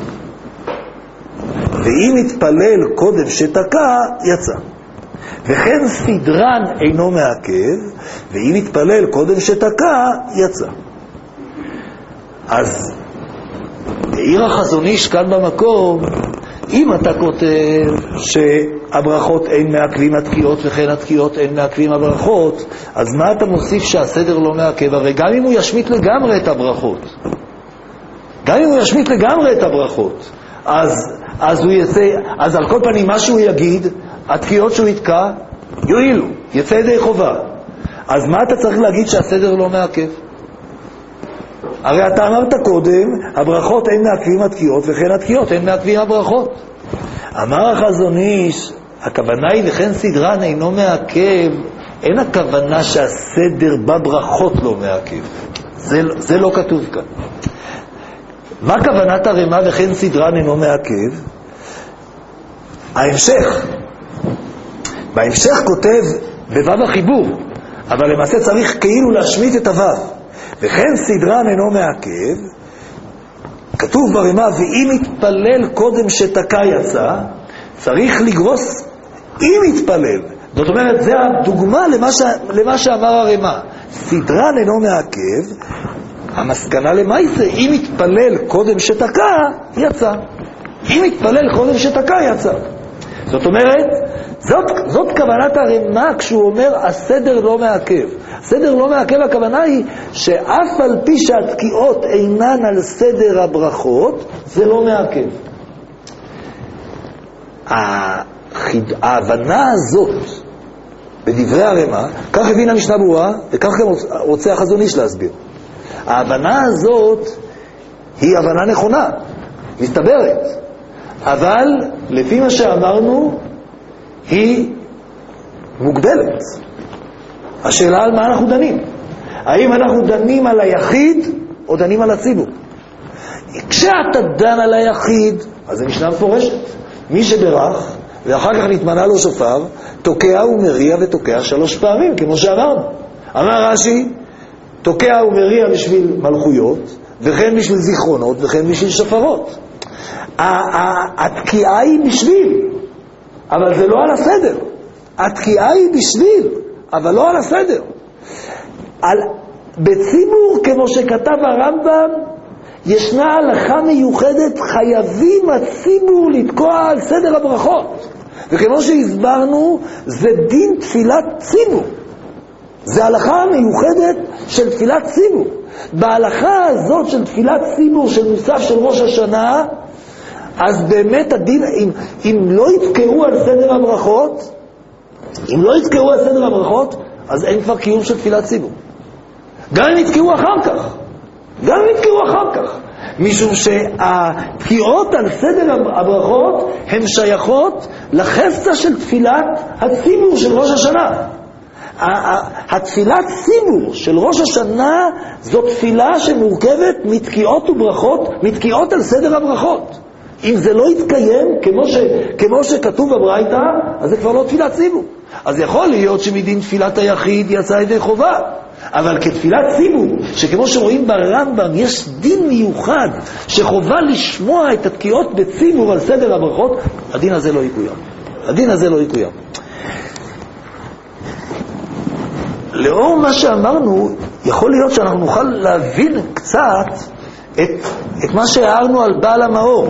ואם יתפלל קודם שתקע יצא. וכן סדרן אינו מעכב, ואם יתפלל קודם שתקע יצא. אז העיר החזון איש כאן במקום, אם אתה כותב שהברכות אין מעכבים התקיעות וכן התקיעות אין מעכבים הברכות, אז מה אתה מוסיף שהסדר לא מעכב? הרי גם אם הוא ישמיט לגמרי את הברכות, אז הוא יצא, אז על כל פנים מה שהוא יגיד, התקיעות שהוא יתקע יועילו, יצא ידי חובה. אז מה אתה צריך להגיד שהסדר לא מעכב? הרי אתה אמרת קודם, הברכות אין מעכבים התקיעות וכן התקיעות אין מעכבים הברכות. אמר החזון איש, הכוונה היא לכן סדרן אינו מעכב, אין הכוונה שהסדר בברכות לא מעכב, זה לא כתוב כאן. מה כוונת הרמ"א וכן סדרן אינו מעכב? בהמשך כותב בו"ב החיבור, אבל למעשה צריך כאילו להשמיט את הו"ב. וכן סדרן אינו מעכב, כתוב ברמ"א, ואם יתפלל קודם שתקע יצא, צריך לגרוס אם יתפלל. זאת אומרת, זה הדוגמה למה שאמר הרמ"א. סדרן אינו מעכב, המסקנה למה יצא? אם יתפלל קודם שתקע יצא. אם יתפלל קודם שתקע יצא. זאת אומרת, זאת כוונת הרמ"א כשהוא אומר הסדר לא מעכב. סדר לא מעכב, הכוונה היא שאף על פי שהתקיעות אינן על סדר הברכות, זה לא מעכב. ההבנה הזאת בדברי הרמ"א, כך הבין המשנה ברורה, וכך גם רוצה החזון איש להסביר. ההבנה הזאת היא הבנה נכונה, מסתברת, אבל לפי מה שאמרנו היא מוגבלת. השאלה על מה אנחנו דנים. האם אנחנו דנים על היחיד או דנים על הציבור? כשאתה דן על היחיד, אז זה משנה מפורשת. מי שברך ואחר כך נתמנה לו שופר, תוקע ומריע ותוקע 3 פעמים, כמו שאמרנו. אמר רש"י, תוקע ומריע בשביל מלכויות, וכן בשביל זיכרונות, וכן בשביל שופרות. התקיעה היא בשביל, אבל זה לא על הסדר. התקיעה היא בשביל, אבל לא על הסדר. בציבור, כמו שכתב הרמב"ם, ישנה הלכה מיוחדת, חייבים הציבור לתקוע על סדר הברכות. וכמו שהסברנו, זה דין תפילת ציבור. זה הלכה מיוחדת של תפילת ציבור. בהלכה הזאת של תפילת ציבור, של מוסף של ראש השנה, אז באמת הדין, אם לא יתקעו על סדר הברכות, אז אין כבר קיום של תפילת ציבור. גם אם יתקעו אחר כך. משום שהתקיעות על סדר הברכות הן שייכות לחסה של תפילת הציבור של ראש השנה. התפילת ציבור של ראש השנה זו תפילה שמורכבת מתקיעות וברכות, מתקיעות על סדר הברכות. אם זה לא יתקיים כמו שכתוב בברייתא, אז זה כבר לא תפילת ציבור. אז יכול להיות שמדין תפילת היחיד יצא ידי חובה, אבל כתפילת ציבור, שכמו שרואים ברמב"ם יש דין מיוחד שחובה לשמוע את התקיעות בציבור על סדר הברכות, הדין הזה לא יקוים. לאור מה שאמרנו, יכול להיות שאנחנו נוכל להבין קצת את מה שהערנו על בעל המאור.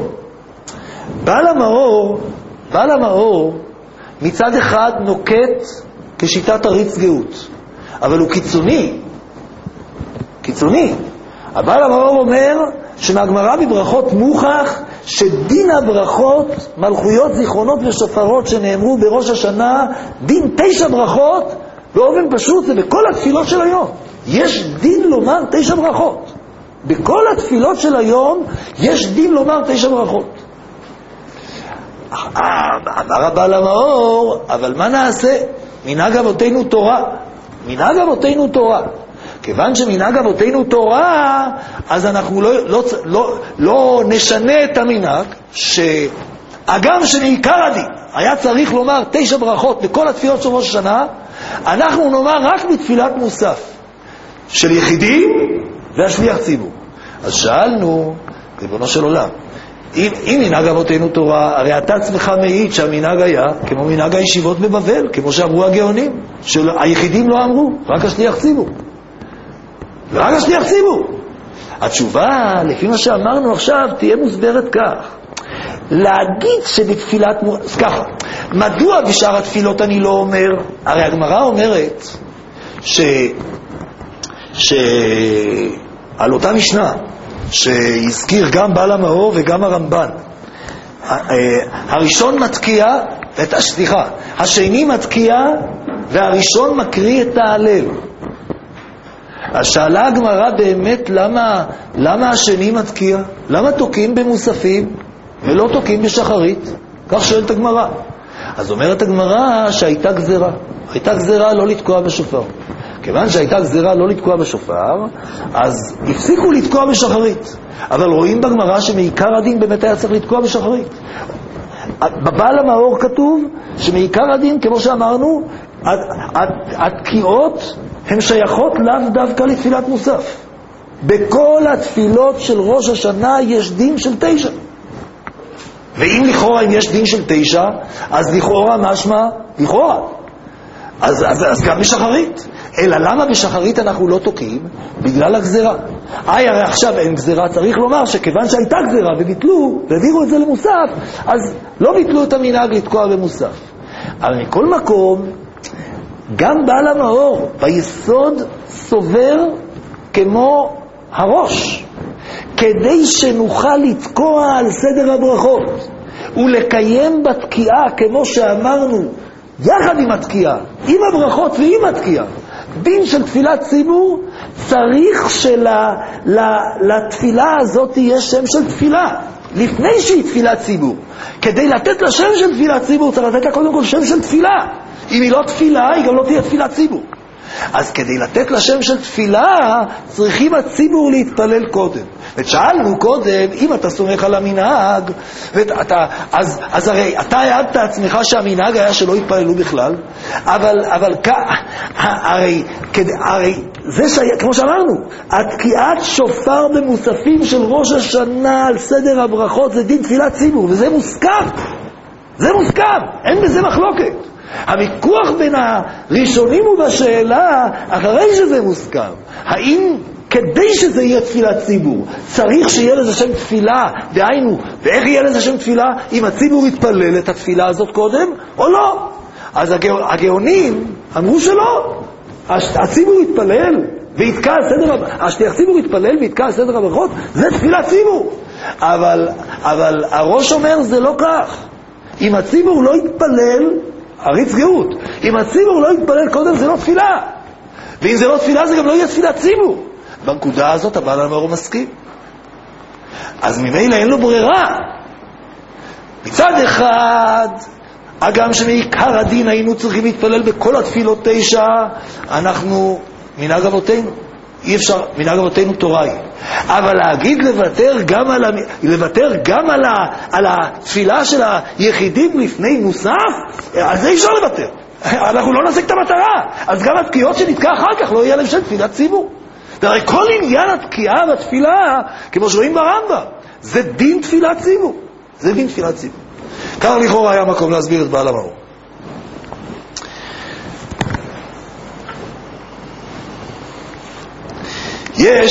בעל המאור מצד אחד נוקט כשיטת הריץ גאות, אבל הוא קיצוני. הבעל המאור אומר שמהגמרא בברכות מוכח שדין הברכות, מלכויות, זיכרונות ושופרות שנאמרו בראש השנה, דין 9 ברכות, באופן פשוט זה בכל התפילות של היום. יש דין לומר 9 ברכות. בכל התפילות של היום יש דין לומר 9 ברכות. אמר הבעל המאור, אבל מה נעשה? מנהג אבותינו תורה. כיוון שמנהג אבותינו תורה, אז אנחנו לא נשנה את המנהג, שהגם שמעיקר הדין היה צריך לומר 9 ברכות בכל התפילות של ראש השנה, אנחנו נאמר רק בתפילת מוסף של יחידים והשליח ציבור. אז שאלנו, ריבונו של עולם, אם מנהג אבותינו תורה, הרי אתה עצמך מעיד שהמנהג היה כמו מנהג הישיבות בבבל, כמו שאמרו הגאונים, שהיחידים לא אמרו, רק השליח ציבור. התשובה, לפי מה שאמרנו עכשיו, תהיה מוסברת כך. להגיד שבתפילת ככה, מדוע בשאר התפילות אני לא אומר? הרי הגמרא אומרת על אותה משנה שהזכיר גם בעל המאור וגם הרמב"ן, הראשון מתקיע, השני מתקיע והראשון מקריא את ההלל. אז שאלה הגמרא באמת למה השני מתקיע? למה תוקעים במוספים ולא תוקעים בשחרית? כך שואלת הגמרא. אז אומרת הגמרא שהייתה גזרה לא לתקוע בשופר. כיוון שהייתה גזרה לא לתקוע בשופר, אז הפסיקו לתקוע בשחרית. אבל רואים בגמרא שמעיקר הדין באמת היה צריך לתקוע בשחרית. בבעל המאור כתוב שמעיקר הדין, כמו שאמרנו, התקיעות הן שייכות לאו דווקא לתפילת מוסף. בכל התפילות של ראש השנה יש דין של 9. ואם לכאורה אם יש דין של 9, אז לכאורה משמע לכאורה. אז גם בשחרית. אלא למה בשחרית אנחנו לא תוקעים? בגלל הגזרה. הרי עכשיו אין גזרה, צריך לומר שכיוון שהייתה גזרה וביטלו והעבירו את זה למוסף, אז לא ביטלו את המנהג לתקוע במוסף. אבל מכל מקום, גם בעל המאור ביסוד סובר כמו הראש, כדי שנוכל לתקוע על סדר הברכות ולקיים בתקיעה כמו שאמרנו, יחד עם התקיעה, עם הברכות ועם התקיעה. דין של תפילת ציבור, צריך לתפילה הזאת יש שם של תפילה, לפני שהיא תפילת ציבור. כדי לתת לה שם של תפילת ציבור, צריך לתת לה קודם כל שם של תפילה. אם היא לא תפילה, היא גם לא תהיה תפילת ציבור. אז כדי לתת לה שם של תפילה, צריכים הציבור להתפלל קודם. ושאלנו קודם, אם אתה סומך על המנהג, אז הרי אתה העדת עצמך שהמנהג היה שלא יתפללו בכלל, אבל הרי זה כמו שאמרנו, התקיעת שופר במוספים של ראש השנה על סדר הברכות זה דין תפילת ציבור, וזה מוסכם. זה מוסכם, אין בזה מחלוקת. הוויכוח בין הראשונים הוא בשאלה, אחרי שזה מוסכם, האם כדי שזה יהיה תפילת ציבור, צריך שיהיה לזה שם תפילה, דהיינו, ואיך יהיה לזה שם תפילה? אם הציבור יתפלל את התפילה הזאת קודם, או לא? אז הגאונים אמרו שלא. הציבור יתפלל ויתקע על סדר, הציבור יתפלל ויתקע על סדר הברכות, זה תפילת ציבור. אבל הראש אומר זה לא כך. אם הציבור לא יתפלל, הריץ גאות, אם הציבור לא יתפלל קודם זה לא תפילה, ואם זה לא תפילה זה גם לא יהיה תפילת ציבור. בנקודה הזאת הבעל המאור מסכים. אז ממילא אין לו ברירה. מצד אחד, אגם שמעיקר הדין היינו צריכים להתפלל בכל התפילות 9, אנחנו מנהג אבותינו, אי אפשר, מנהג אבותינו תורה היא. אבל להגיד לוותר גם על התפילה של היחידים לפני מוסף, על זה אי אפשר לוותר. אנחנו לא נשיג את המטרה. אז גם התקיעות שנתקע אחר כך לא יהיה להם של תפילת ציבור. והרי כל עניין התקיעה והתפילה, כמו שרואים ברמב"ם, זה דין תפילת ציבור. זה דין תפילת ציבור. כך לכאורה היה מקום להסביר את בעל המאור. יש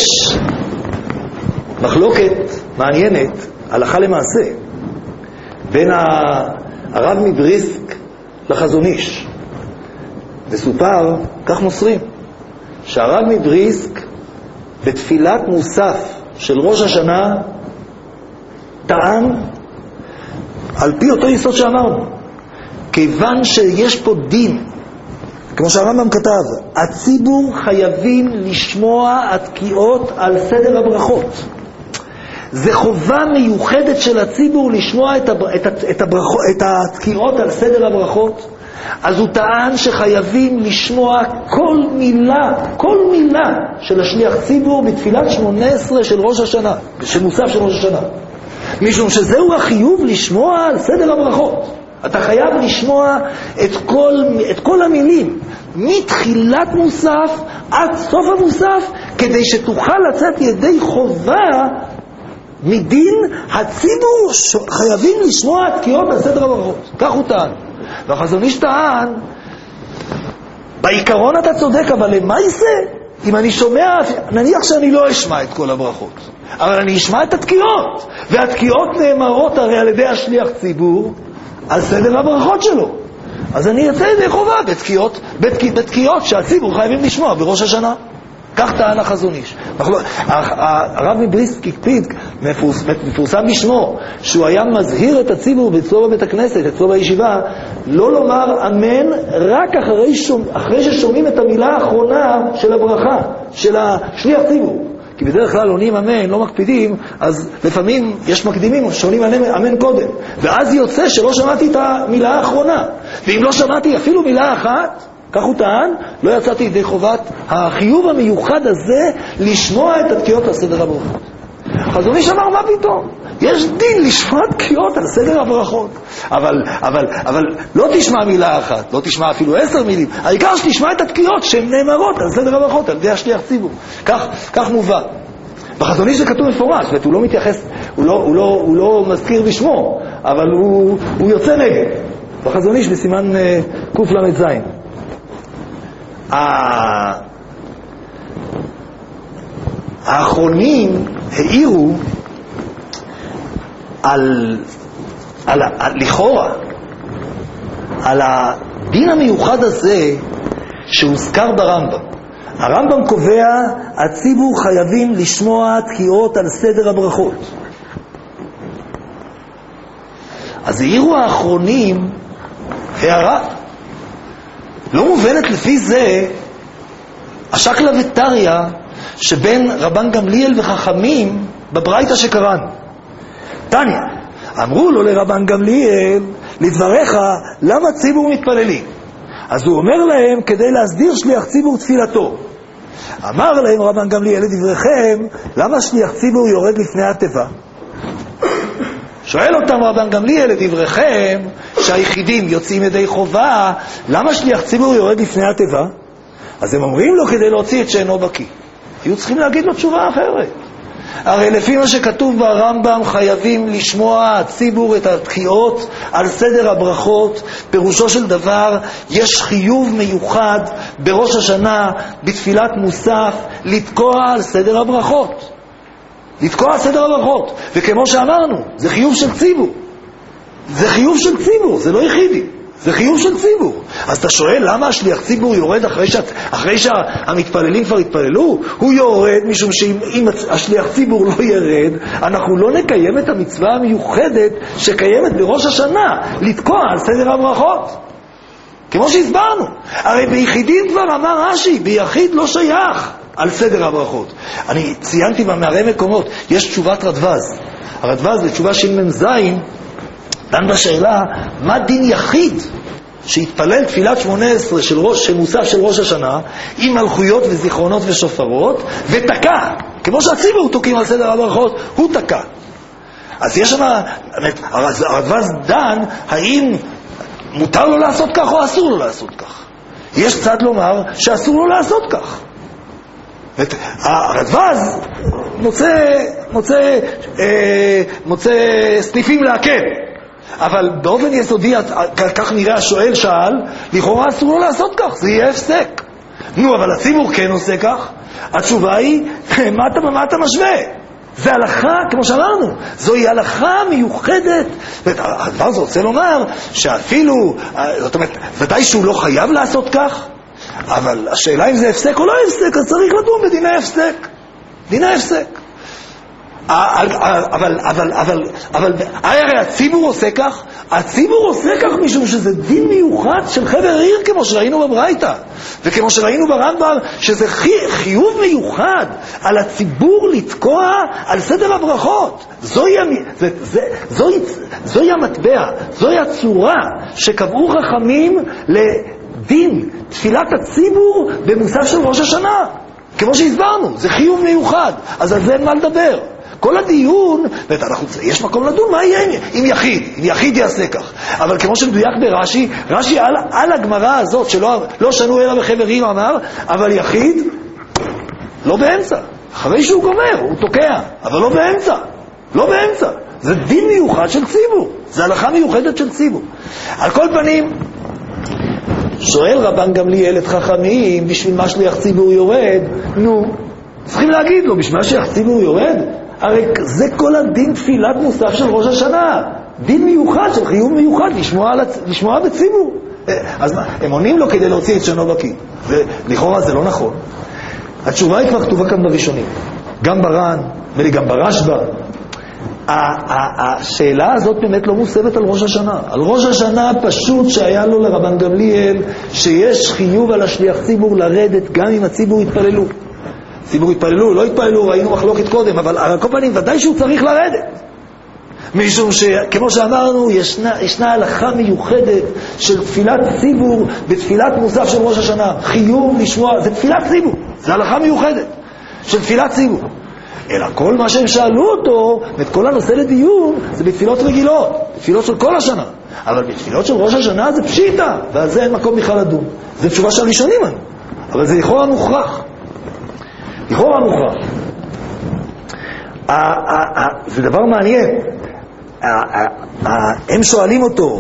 מחלוקת מעניינת, הלכה למעשה, בין הרב מבריסק לחזון איש. וסופר, כך מוסרים, שהרב מבריסק בתפילת מוסף של ראש השנה טען על פי אותו יסוד שאמרנו, כיוון שיש פה דין, כמו שהרמב"ם כתב, הציבור חייבים לשמוע התקיעות על סדר הברכות. זה חובה מיוחדת של הציבור לשמוע את התקיעות על סדר הברכות. אז הוא טען שחייבים לשמוע כל מילה של השליח ציבור בתפילת 18 של ראש השנה, של מוסף של ראש השנה. משום שזהו החיוב לשמוע על סדר הברכות. אתה חייב לשמוע את כל המילים, מתחילת מוסף עד סוף המוסף, כדי שתוכל לצאת ידי חובה מדין הציבור חייבים לשמוע התקיעות על סדר הברכות. כך הוא טען. והחזון איש טען, בעיקרון אתה צודק, אבל למה יעשה? אם אני שומע, נניח שאני לא אשמע את כל הברכות, אבל אני אשמע את התקיעות, והתקיעות נאמרות הרי על ידי השליח ציבור על סדר הברכות שלו. אז אני אצא ידי חובה בתקיעות שהציבור חייבים לשמוע בראש השנה. כך טען החזון איש. הרב מבריסק הקפיד, מפורסם בשמו, שהוא היה מזהיר את הציבור בצלוב בית הכנסת, אצלו בישיבה, לא לומר אמן רק אחרי ששומעים את המילה האחרונה של הברכה, של השליח ציבור. כי בדרך כלל עונים אמן, לא מקפידים, אז לפעמים יש מקדימים, שונים אמן קודם. ואז יוצא שלא שמעתי את המילה האחרונה. ואם לא שמעתי אפילו מילה אחת, כך הוא טען, לא יצאתי ידי חובת החיוב המיוחד הזה לשמוע את התקיעות על סדר הברכות. חזון איש אמר, מה פתאום? יש דין לשמוע תקיעות על סדר הברכות. אבל לא תשמע מילה אחת, לא תשמע אפילו 10 מילים. העיקר שתשמע את התקיעות שהן נאמרות על סדר הברכות, על ידי השליח ציבור. כך מובן. בחזון איש זה כתוב מפורש, הוא לא מתייחס, הוא לא מזכיר בשמו, אבל הוא יוצא נגד. בחזון איש בסימן קל"ז. האחרונים העירו לכאורה על הדין המיוחד הזה שהוזכר ברמב"ם. הרמב"ם קובע, הציבור חייבים לשמוע תקיעות על סדר הברכות. אז העירו האחרונים הערה לא מובנת. לפי זה השקלא וטריא שבין רבן גמליאל וחכמים בברייתא שקראנו. תניא, אמרו לו לרבן גמליאל, לדבריך למה ציבור מתפללים? אז הוא אומר להם, כדי להסדיר שליח ציבור תפילתו. אמר להם רבן גמליאל, לדבריכם למה שליח ציבור יורד לפני התיבה? שואל אותם רבן גמליאל, לדבריכם שהיחידים יוצאים ידי חובה, למה שליח ציבור יורד לפני התיבה? אז הם אומרים לו, כדי להוציא את שאינו בקיא. היו צריכים להגיד לו תשובה אחרת. הרי לפי מה שכתוב ברמב"ם, חייבים לשמוע הציבור את התקיעות על סדר הברכות. פירושו של דבר, יש חיוב מיוחד בראש השנה, בתפילת מוסף, לתקוע על סדר הברכות. לתקוע על סדר הברכות. וכמו שאמרנו, זה חיוב של ציבור. זה חיוב של ציבור, זה לא יחידי. זה חיוב של ציבור. אז אתה שואל למה השליח ציבור יורד אחרי שהמתפללים כבר התפללו? הוא יורד משום שאם השליח ציבור לא ירד, אנחנו לא נקיים את המצווה המיוחדת שקיימת בראש השנה, לתקוע על סדר הברכות. כמו שהסברנו. הרי ביחידים כבר אמר רש"י, ביחיד לא שייך על סדר הברכות. אני ציינתי במערי מקומות, יש תשובת רדווז. הרדווז זה תשובה של ממזיים, דן בשאלה, מה דין יחיד שהתפלל תפילת 18 של מוסף של ראש השנה עם מלכויות וזיכרונות ושופרות ותקע, כמו שהציבור תוקים על סדר הברכות, הוא תקע. אז יש שם, הרדווז דן, האם מותר לו לעשות כך או אסור לו לעשות כך? יש צד לומר שאסור לו לעשות כך. הרדווז מוצא סניפים להקל, אבל באופן יסודי, כך נראה השואל שאל, לכאורה אסור לו לעשות כך, זה יהיה הפסק. נו, אבל הציבור כן עושה כך. התשובה היא, מה אתה משווה? זה הלכה, כמו שאמרנו, זוהי הלכה מיוחדת. הדבר הזה רוצה לומר שאפילו, זאת אומרת, ודאי שהוא לא חייב לעשות כך, אבל השאלה אם זה הפסק או לא הפסק, אז צריך לדון בדיני הפסק. דיני הפסק. אבל הרי הציבור עושה כך, הציבור עושה כך משום שזה דין מיוחד של חבר עיר, כמו שראינו בברייתא, וכמו שראינו ברמב"ם, שזה חיוב מיוחד על הציבור לתקוע על סדר הברכות. זוהי המטבע, זוהי הצורה שקבעו חכמים לדין תפילת הציבור במוסף של ראש השנה. כמו שהסברנו, זה חיוב מיוחד, אז על זה אין מה לדבר. כל הדיון, יש מקום לדון, מה יהיה אם יחיד יעשה כך. אבל כמו שמדויק ברש"י, רש"י על הגמרא הזאת, שלא שנו אלא בחבר עיר אמר, אבל יחיד, לא באמצע. אחרי שהוא גומר, הוא תוקע, אבל לא באמצע. זה דין מיוחד של ציבור, זה הלכה מיוחדת של ציבור. על כל פנים, שואל רבן גמליאל את חכמים, בשביל מה שליח ציבור יורד? נו, צריכים להגיד לו, בשביל מה שליח ציבור יורד? הרי זה כל הדין תפילת מוסף של ראש השנה. דין מיוחד, של חיוב מיוחד, לשמוע בציבור. אז מה, הם עונים לו כדי להוציא את שאינו בקיא. ולכאורה זה לא נכון. התשובה היא כבר כתובה כאן בראשונים. גם בר"ן, וגם ברשב"א. השאלה הזאת באמת לא מוסבת על ראש השנה. על ראש השנה פשוט שהיה לו לרבן גמליאל שיש חיוב על השליח ציבור לרדת גם אם הציבור יתפללו. ציבור יתפללו, לא יתפללו, ראינו מחלוקת קודם, אבל על כל פנים ודאי שהוא צריך לרדת. משום שכמו שאמרנו, ישנה הלכה מיוחדת של תפילת ציבור בתפילת מוסף של ראש השנה. חיוב לשמוע, זה תפילת ציבור, זה הלכה מיוחדת של תפילת ציבור. אלא כל מה שהם שאלו אותו, את כל הנושא לדיון, זה בתפילות רגילות, בתפילות של כל השנה. אבל בתפילות של ראש השנה זה פשיטה, ועל זה אין מקום בכלל לדון. זה תשובה של ראשונים, אבל זה לכאורה מוכרח. לכאורה מוכרח. זה דבר מעניין. הם שואלים אותו,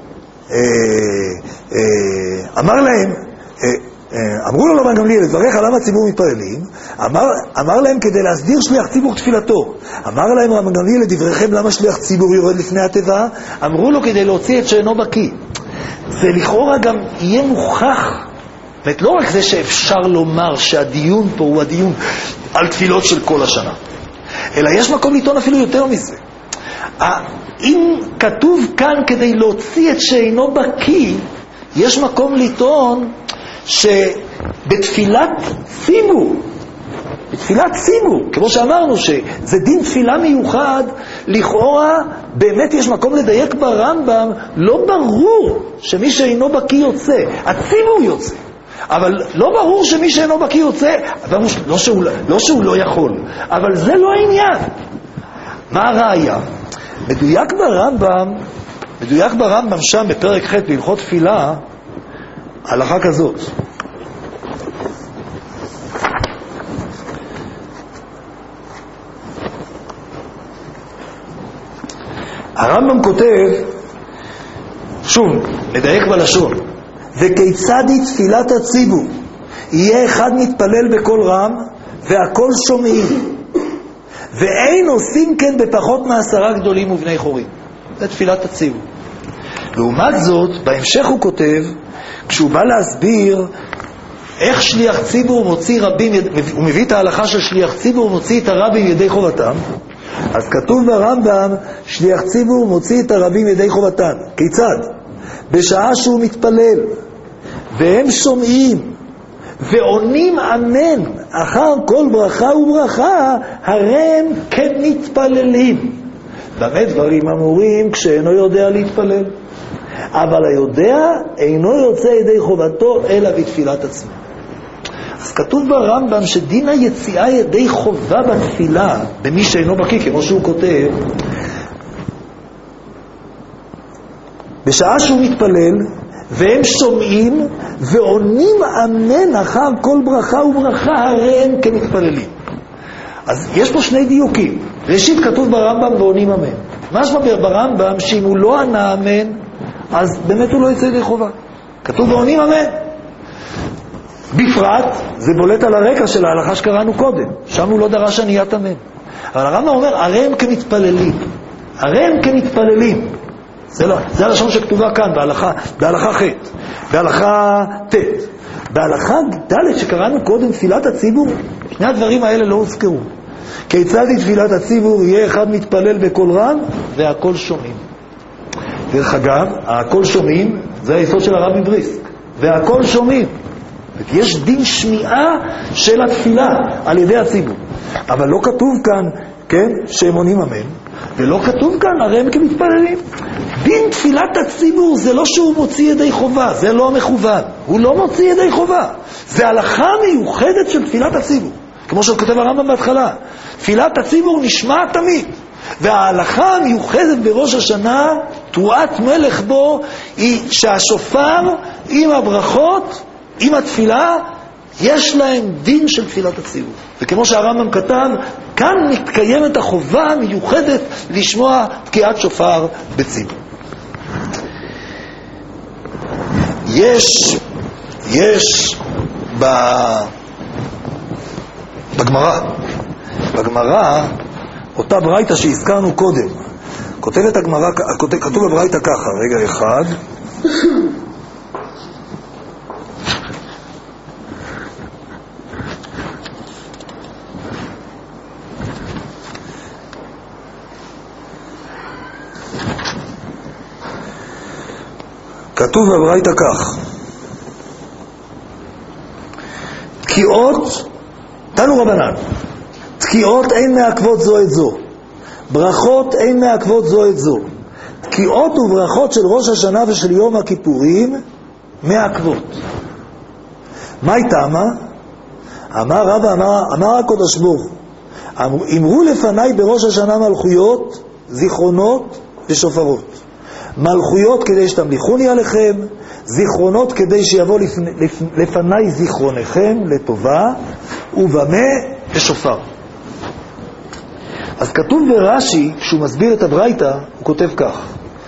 אמר להם, אמרו לו רבן גמליאל, לדבריך למה הציבור מתפללים? אמר להם כדי להסדיר שליח ציבור תפילתו. אמר להם רבן גמליאל, לדבריכם למה שליח ציבור יורד לפני התיבה? אמרו לו כדי להוציא את שאינו בקיא. זה לכאורה גם יהיה מוכח, אומרת, לא רק זה שאפשר לומר שהדיון פה הוא הדיון על תפילות של כל השנה, אלא יש מקום לטעון אפילו יותר מזה. אם כתוב כאן כדי להוציא את שאינו בקיא, יש מקום לטעון שבתפילת ציבור, בתפילת ציבור, כמו שאמרנו שזה דין תפילה מיוחד, לכאורה באמת יש מקום לדייק ברמב"ם, לא ברור שמי שאינו בקיא יוצא, הציבור יוצא, אבל לא ברור שמי שאינו בקיא יוצא, לא שהוא לא יכול, אבל זה לא העניין. מה הראיה? מדויק ברמב"ם שם בפרק ח' בהלכות תפילה, הלכה כזאת. הרמב"ם כותב, שוב, מדייק בלשון, וכיצד היא תפילת הציבור? יהיה אחד מתפלל בכל רם והכל שומעים, ואין עושים כן בפחות מ10 גדולים ובני חורים. זה תפילת הציבור. לעומת זאת, בהמשך הוא כותב, כשהוא בא להסביר איך שליח ציבור מוציא רבים, הוא מביא את ההלכה של שליח ציבור מוציא את הרבים ידי חובתם, אז כתוב ברמב"ם, שליח ציבור מוציא את הרבים ידי חובתם. כיצד? בשעה שהוא מתפלל, והם שומעים, ועונים אמן אחר כל ברכה וברכה, הרי הם כמתפללים. במה דברים אמורים כשאינו יודע להתפלל? אבל היודע אינו יוצא ידי חובתו אלא בתפילת עצמו. אז כתוב ברמב"ם שדין היציאה ידי חובה בתפילה, במי שאינו בקיא, כמו שהוא כותב, בשעה שהוא מתפלל, והם שומעים ועונים אמן אחר כל ברכה וברכה, הרי הם כמתפללים. אז יש פה שני דיוקים. ראשית כתוב ברמב"ם ועונים אמן. מה שמביא ברמב"ם שאם הוא לא ענה אמן, אז באמת הוא לא יצא ידי חובה. כתוב ועונים אמן. בפרט זה בולט על הרקע של ההלכה שקראנו קודם, שם הוא לא דרש עניית אמן. אבל הרמב"ם אומר הרי הם כמתפללים, הרי הם כמתפללים. זה הלשון שכתובה כאן בהלכה ח', בהלכה ט'. בהלכה ד' שקראנו קודם תפילת הציבור, שני הדברים האלה לא הוזכרו. כיצד היא תפילת הציבור? יהיה אחד מתפלל בכל רם והכל שומעים. דרך אגב, הכל שומעים זה היסוד של הרב מבריסק, והכל שומעים, יש דין שמיעה של התפילה על ידי הציבור. אבל לא כתוב כאן, כן, שהם עונים אמן, ולא כתוב כאן הרי הם כמתפללים. דין תפילת הציבור זה לא שהוא מוציא ידי חובה, זה לא המכוון, הוא לא מוציא ידי חובה, זה הלכה מיוחדת של תפילת הציבור, כמו שכותב הרמב"ם בהתחלה. תפילת הציבור נשמעת תמיד, וההלכה המיוחדת בראש השנה, תרועת מלך בו, היא שהשופר עם הברכות, עם התפילה, יש להם דין של תפילת הציבור. וכמו שהרמב"ם כתב, כאן מתקיימת החובה המיוחדת לשמוע תקיעת שופר בציבור. יש בגמרא, אותה ברייתא שהזכרנו קודם, כותבת הגמרא, כתוב בברייתא ככה, רגע אחד, כתוב בברייתא כך, תקיעות, תנו רבנן, תקיעות אין מעכבות זו את זו, ברכות אין מעכבות זו את זו, תקיעות וברכות של ראש השנה ושל יום הכיפורים מעכבות. מה איתמה? אמר רבא, אמר הקדוש ברוך הוא, אמרו לפניי בראש השנה מלכויות, זיכרונות ושופרות. מלכויות כדי שתמליכוני עליכם, זיכרונות כדי שיבוא לפניי זיכרונכם לטובה, ובמה בשופר. אז כתוב ברש"י, כשהוא מסביר את הברייתא, הוא כותב כך,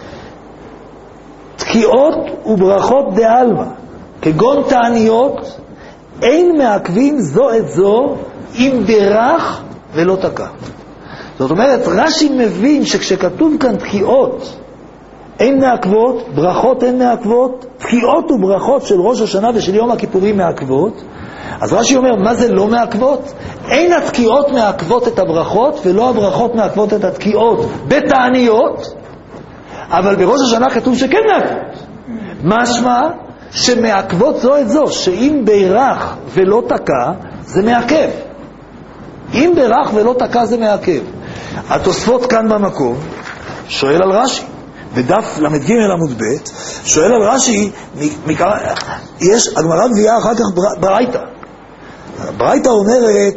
תקיעות וברכות דעלמא, כגון תעניות, אין מעכבים זו את זו, אם ברך ולא תקע. זאת אומרת, רש"י מבין שכשכתוב כאן תקיעות, אין מעכבות, ברכות אין מעכבות, תקיעות וברכות של ראש השנה ושל יום הכיפורים מעכבות. אז רש"י אומר, מה זה לא מעכבות? אין התקיעות מעכבות את הברכות, ולא הברכות מעכבות את התקיעות בתעניות, אבל בראש השנה כתוב שכן מעכבות. משמע שמעכבות זו את זו, שאם בירך ולא תקע, זה מעכב. אם בירך ולא תקע זה מעכב. התוספות כאן במקום שואל על רש"י, בדף למד ג' עמוד ב', שואל על רש"י, יש הגמרא מביאה אחר כך ברייתא. ברייתא אומרת,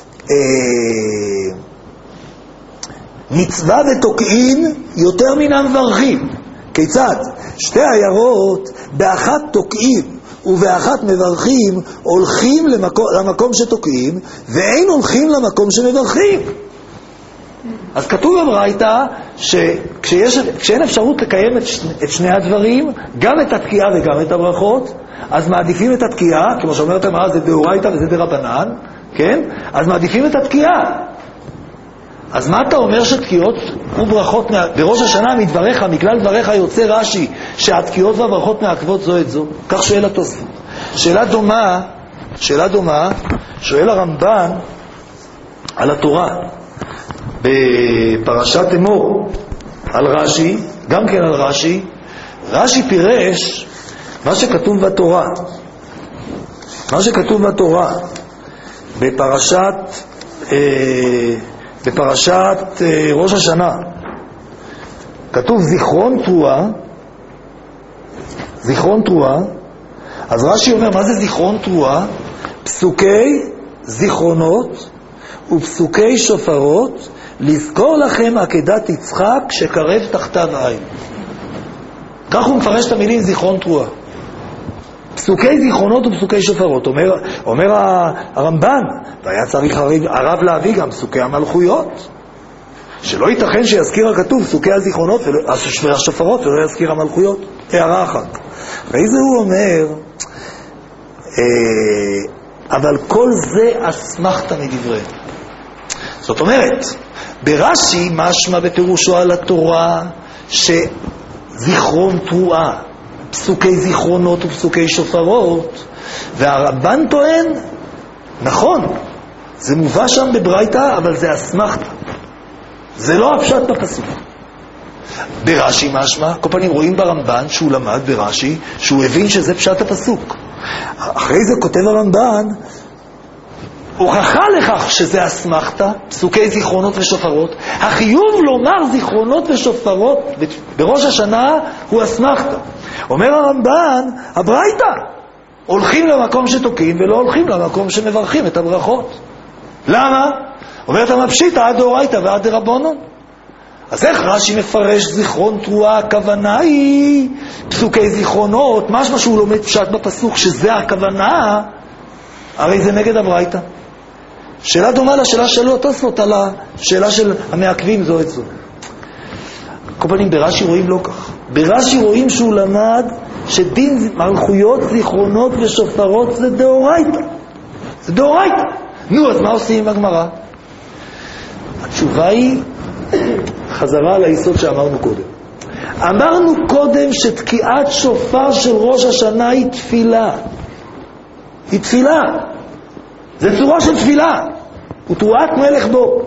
מצווה ותוקעין יותר מן המברכים. כיצד? שתי עיירות, באחת תוקעים ובאחת מברכים, הולכים למקום שתוקעים, ואין הולכים למקום שמברכים. אז כתוב בברייתא שכשאין אפשרות לקיים את שני הדברים, גם את התקיעה וגם את הברכות, אז מעדיפים את התקיעה, כמו שאומרת אמרה, זה דאורייתא וזה דרבנן, כן? אז מעדיפים את התקיעה. אז מה אתה אומר שתקיעות וברכות, בראש השנה מדבריך, מכלל דבריך יוצא רש"י, שהתקיעות והברכות מעכבות זו את זו? כך שואל התוספות. שאלה דומה, שואל הרמב"ן על התורה, בפרשת אמור, על רש"י, גם כן על רש"י. רש"י פירש מה שכתוב בתורה, בפרשת ראש השנה. כתוב זיכרון תרועה. אז רש"י אומר, מה זה זיכרון תרועה? פסוקי זיכרונות ופסוקי שופרות, לזכור לכם עקדת יצחק שקרב תחתיו עין. כך הוא מפרש את המילים זיכרון תרועה. פסוקי זיכרונות ופסוקי שופרות. אומר הרמב"ן, והיה צריך הרב להביא גם פסוקי המלכויות, שלא ייתכן שיזכיר הכתוב פסוקי הזיכרונות והשופרות ולא יזכיר המלכויות. הערה אחת. ואיזה הוא אומר, אבל כל זה אסמכתא מדברי. זאת אומרת, ברש"י משמע בפירושו על התורה שזיכרון תרועה, פסוקי זיכרונות ופסוקי שופרות, והרמב"ן טוען, נכון, זה מובא שם בברייתא, אבל זה אסמכתא. זה לא הפשט בפסוק. ברש"י משמע, כל פעמים רואים ברמב"ן שהוא למד ברש"י, שהוא הבין שזה פשט הפסוק. אחרי זה כותב הרמב"ן, הוכחה לכך שזה אסמכתא, פסוקי זיכרונות ושופרות. החיוב לומר זיכרונות ושופרות בראש השנה הוא אסמכתא. אומר הרמב"ן, הברייתא, הולכים למקום שתוקעים ולא הולכים למקום שמברכים את הברכות. למה? אומרת המפשיטא, עד דאורייתא ועד דרבנן. אז איך רש"י מפרש זיכרון תרועה? הכוונה היא פסוקי זיכרונות, משהו שהוא לומד פשט בפסוק שזה הכוונה, הרי זה נגד הברייתא. שאלה דומה לשאלה שלו התוספות על השאלה של המעכבים זו את זו. כל פנים ברש"י רואים לא כך. ברש"י רואים שהוא למד שדין מלכויות, זיכרונות ושופרות זה דאורייתא. זה דאורייתא. נו, אז מה עושים עם הגמרא? התשובה היא חזרה על היסוד שאמרנו קודם. אמרנו קודם שתקיעת שופר של ראש השנה היא תפילה. היא תפילה. זה צורה של תפילה. ותרועת מלך בו.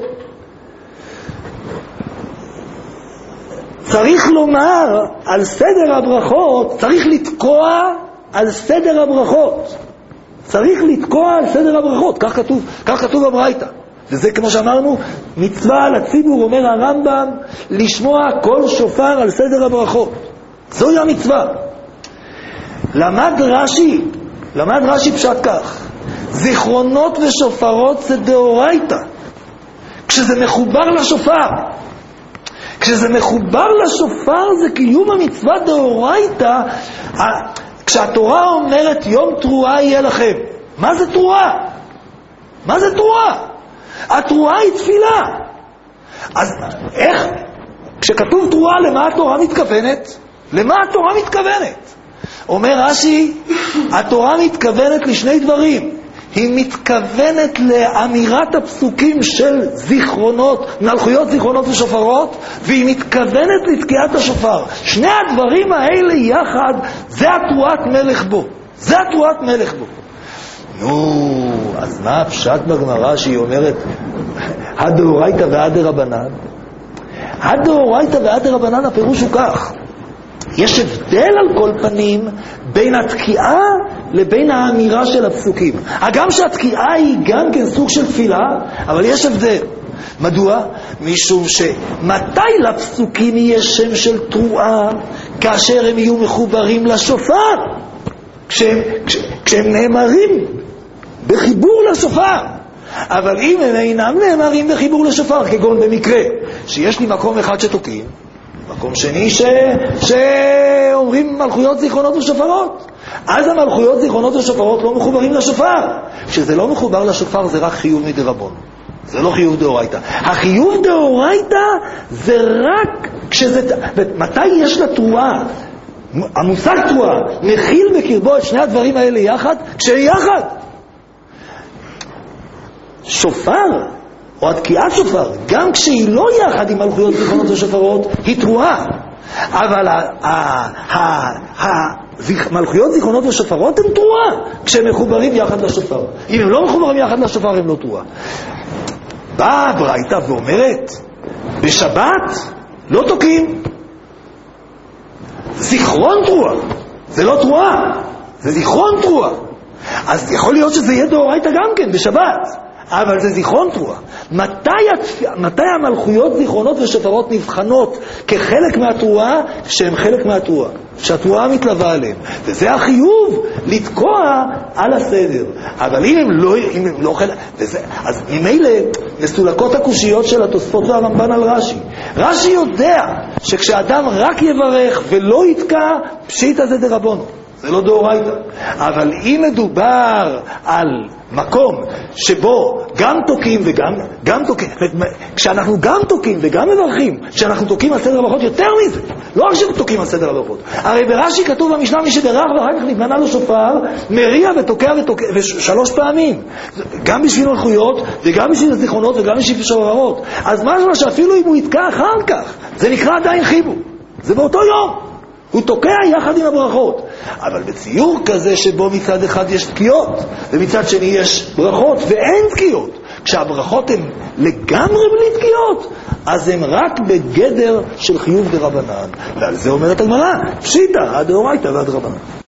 צריך לומר על סדר הברכות, צריך לתקוע על סדר הברכות. צריך לתקוע על סדר הברכות. כך כתוב בברייתא. וזה כמו שאמרנו, מצווה על הציבור, אומר הרמב"ם, לשמוע כל שופר על סדר הברכות. זוהי המצווה. למד רש"י פשט כך, זיכרונות ושופרות זה דאורייתא. כשזה מחובר לשופר, זה קיום המצווה דאורייתא. כשהתורה אומרת יום תרועה יהיה לכם, מה זה תרועה? התרועה היא תפילה. אז איך? כשכתוב תרועה, למה התורה מתכוונת? אומר רש"י, התורה מתכוונת לשני דברים. היא מתכוונת לאמירת הפסוקים של זיכרונות, מלכויות זיכרונות ושופרות, והיא מתכוונת לתקיעת השופר. שני הדברים האלה יחד, זה התרועת מלך בו. זה התרועת מלך בו. נו, אז מה הפשט בגמרא שהיא אומרת הדאורייתא והדרבנן? הדאורייתא והדרבנן הפירוש הוא כך: יש הבדל על כל פנים בין התקיעה לבין האמירה של הפסוקים. הגם שהתקיעה היא גם כן סוג של תפילה, אבל יש הבדל. מדוע? משום שמתי לפסוקים יהיה שם של תרועה? כאשר הם יהיו מחוברים לשופר, כשהם נאמרים בחיבור לשופר. אבל אם הם אינם נאמרים בחיבור לשופר, כגון במקרה שיש לי מקום אחד שתוקעים, מקום שני שאומרים מלכויות זיכרונות ושופרות, אז המלכויות זיכרונות ושופרות לא מחוברים לשופר. כשזה לא מחובר לשופר זה רק חיוב מדרבון, זה לא חיוב דאורייתא. החיוב דאורייתא זה רק כשזה, מתי יש לה תרועה? המושג תרועה מכיל בקרבו את שני הדברים האלה יחד, כשהם יחד. שופר או התקיעת שופר, גם כשהיא לא יחד עם מלכויות זיכרונות ושופרות, היא תרועה. אבל מלכויות זיכרונות ושופרות הן תרועה כשהם מחוברים יחד לשופר. אם הם לא מחוברים יחד לשופר הם לא תרועה. באה הברייתא ואומרת, בשבת לא תוקעים. זיכרון תרועה, זה לא תרועה, זה זיכרון תרועה. אז יכול להיות שזה יהיה דאורייתא גם כן בשבת, אבל זה זיכרון תרועה. מתי המלכויות זיכרונות ושופרות נבחנות כחלק מהתרועה? כשהם חלק מהתרועה, שהתרועה מתלווה עליהם, וזה החיוב לתקוע על הסדר. אבל אם הם לא חלק, אז ממילא מסולקות הקושיות של התוספות והרמב"ן על רש"י. רש"י יודע שכשאדם רק יברך ולא יתקע, פשיטא זה דרבנו, זה לא דאורייתא. אבל אם מדובר על מקום שבו גם תוקעים וגם תוקעים, כשאנחנו גם תוקעים וגם מברכים, כשאנחנו תוקעים על סדר הברכות, יותר מזה, לא רק שתוקעים על סדר הברכות. הרי ברש"י כתוב במשנה, מי שברך ואחר כך נתמנה לו שופר, מריע ותוקע ושלוש פעמים, גם בשביל מלכויות וגם בשביל זיכרונות וגם בשביל שופרות. אז משהו שאפילו אם הוא יתקע אחר כך, זה נקרא עדיין חיבור, זה באותו יום, הוא תוקע יחד עם הברכות. אבל בציור כזה שבו מצד אחד יש תקיעות ומצד שני יש ברכות ואין תקיעות, כשהברכות הן לגמרי בלי תקיעות, אז הן רק בגדר של חיוב דרבנן. ועל זה אומרת הגמרא, פשיטא הדאורייתא והדרבנן.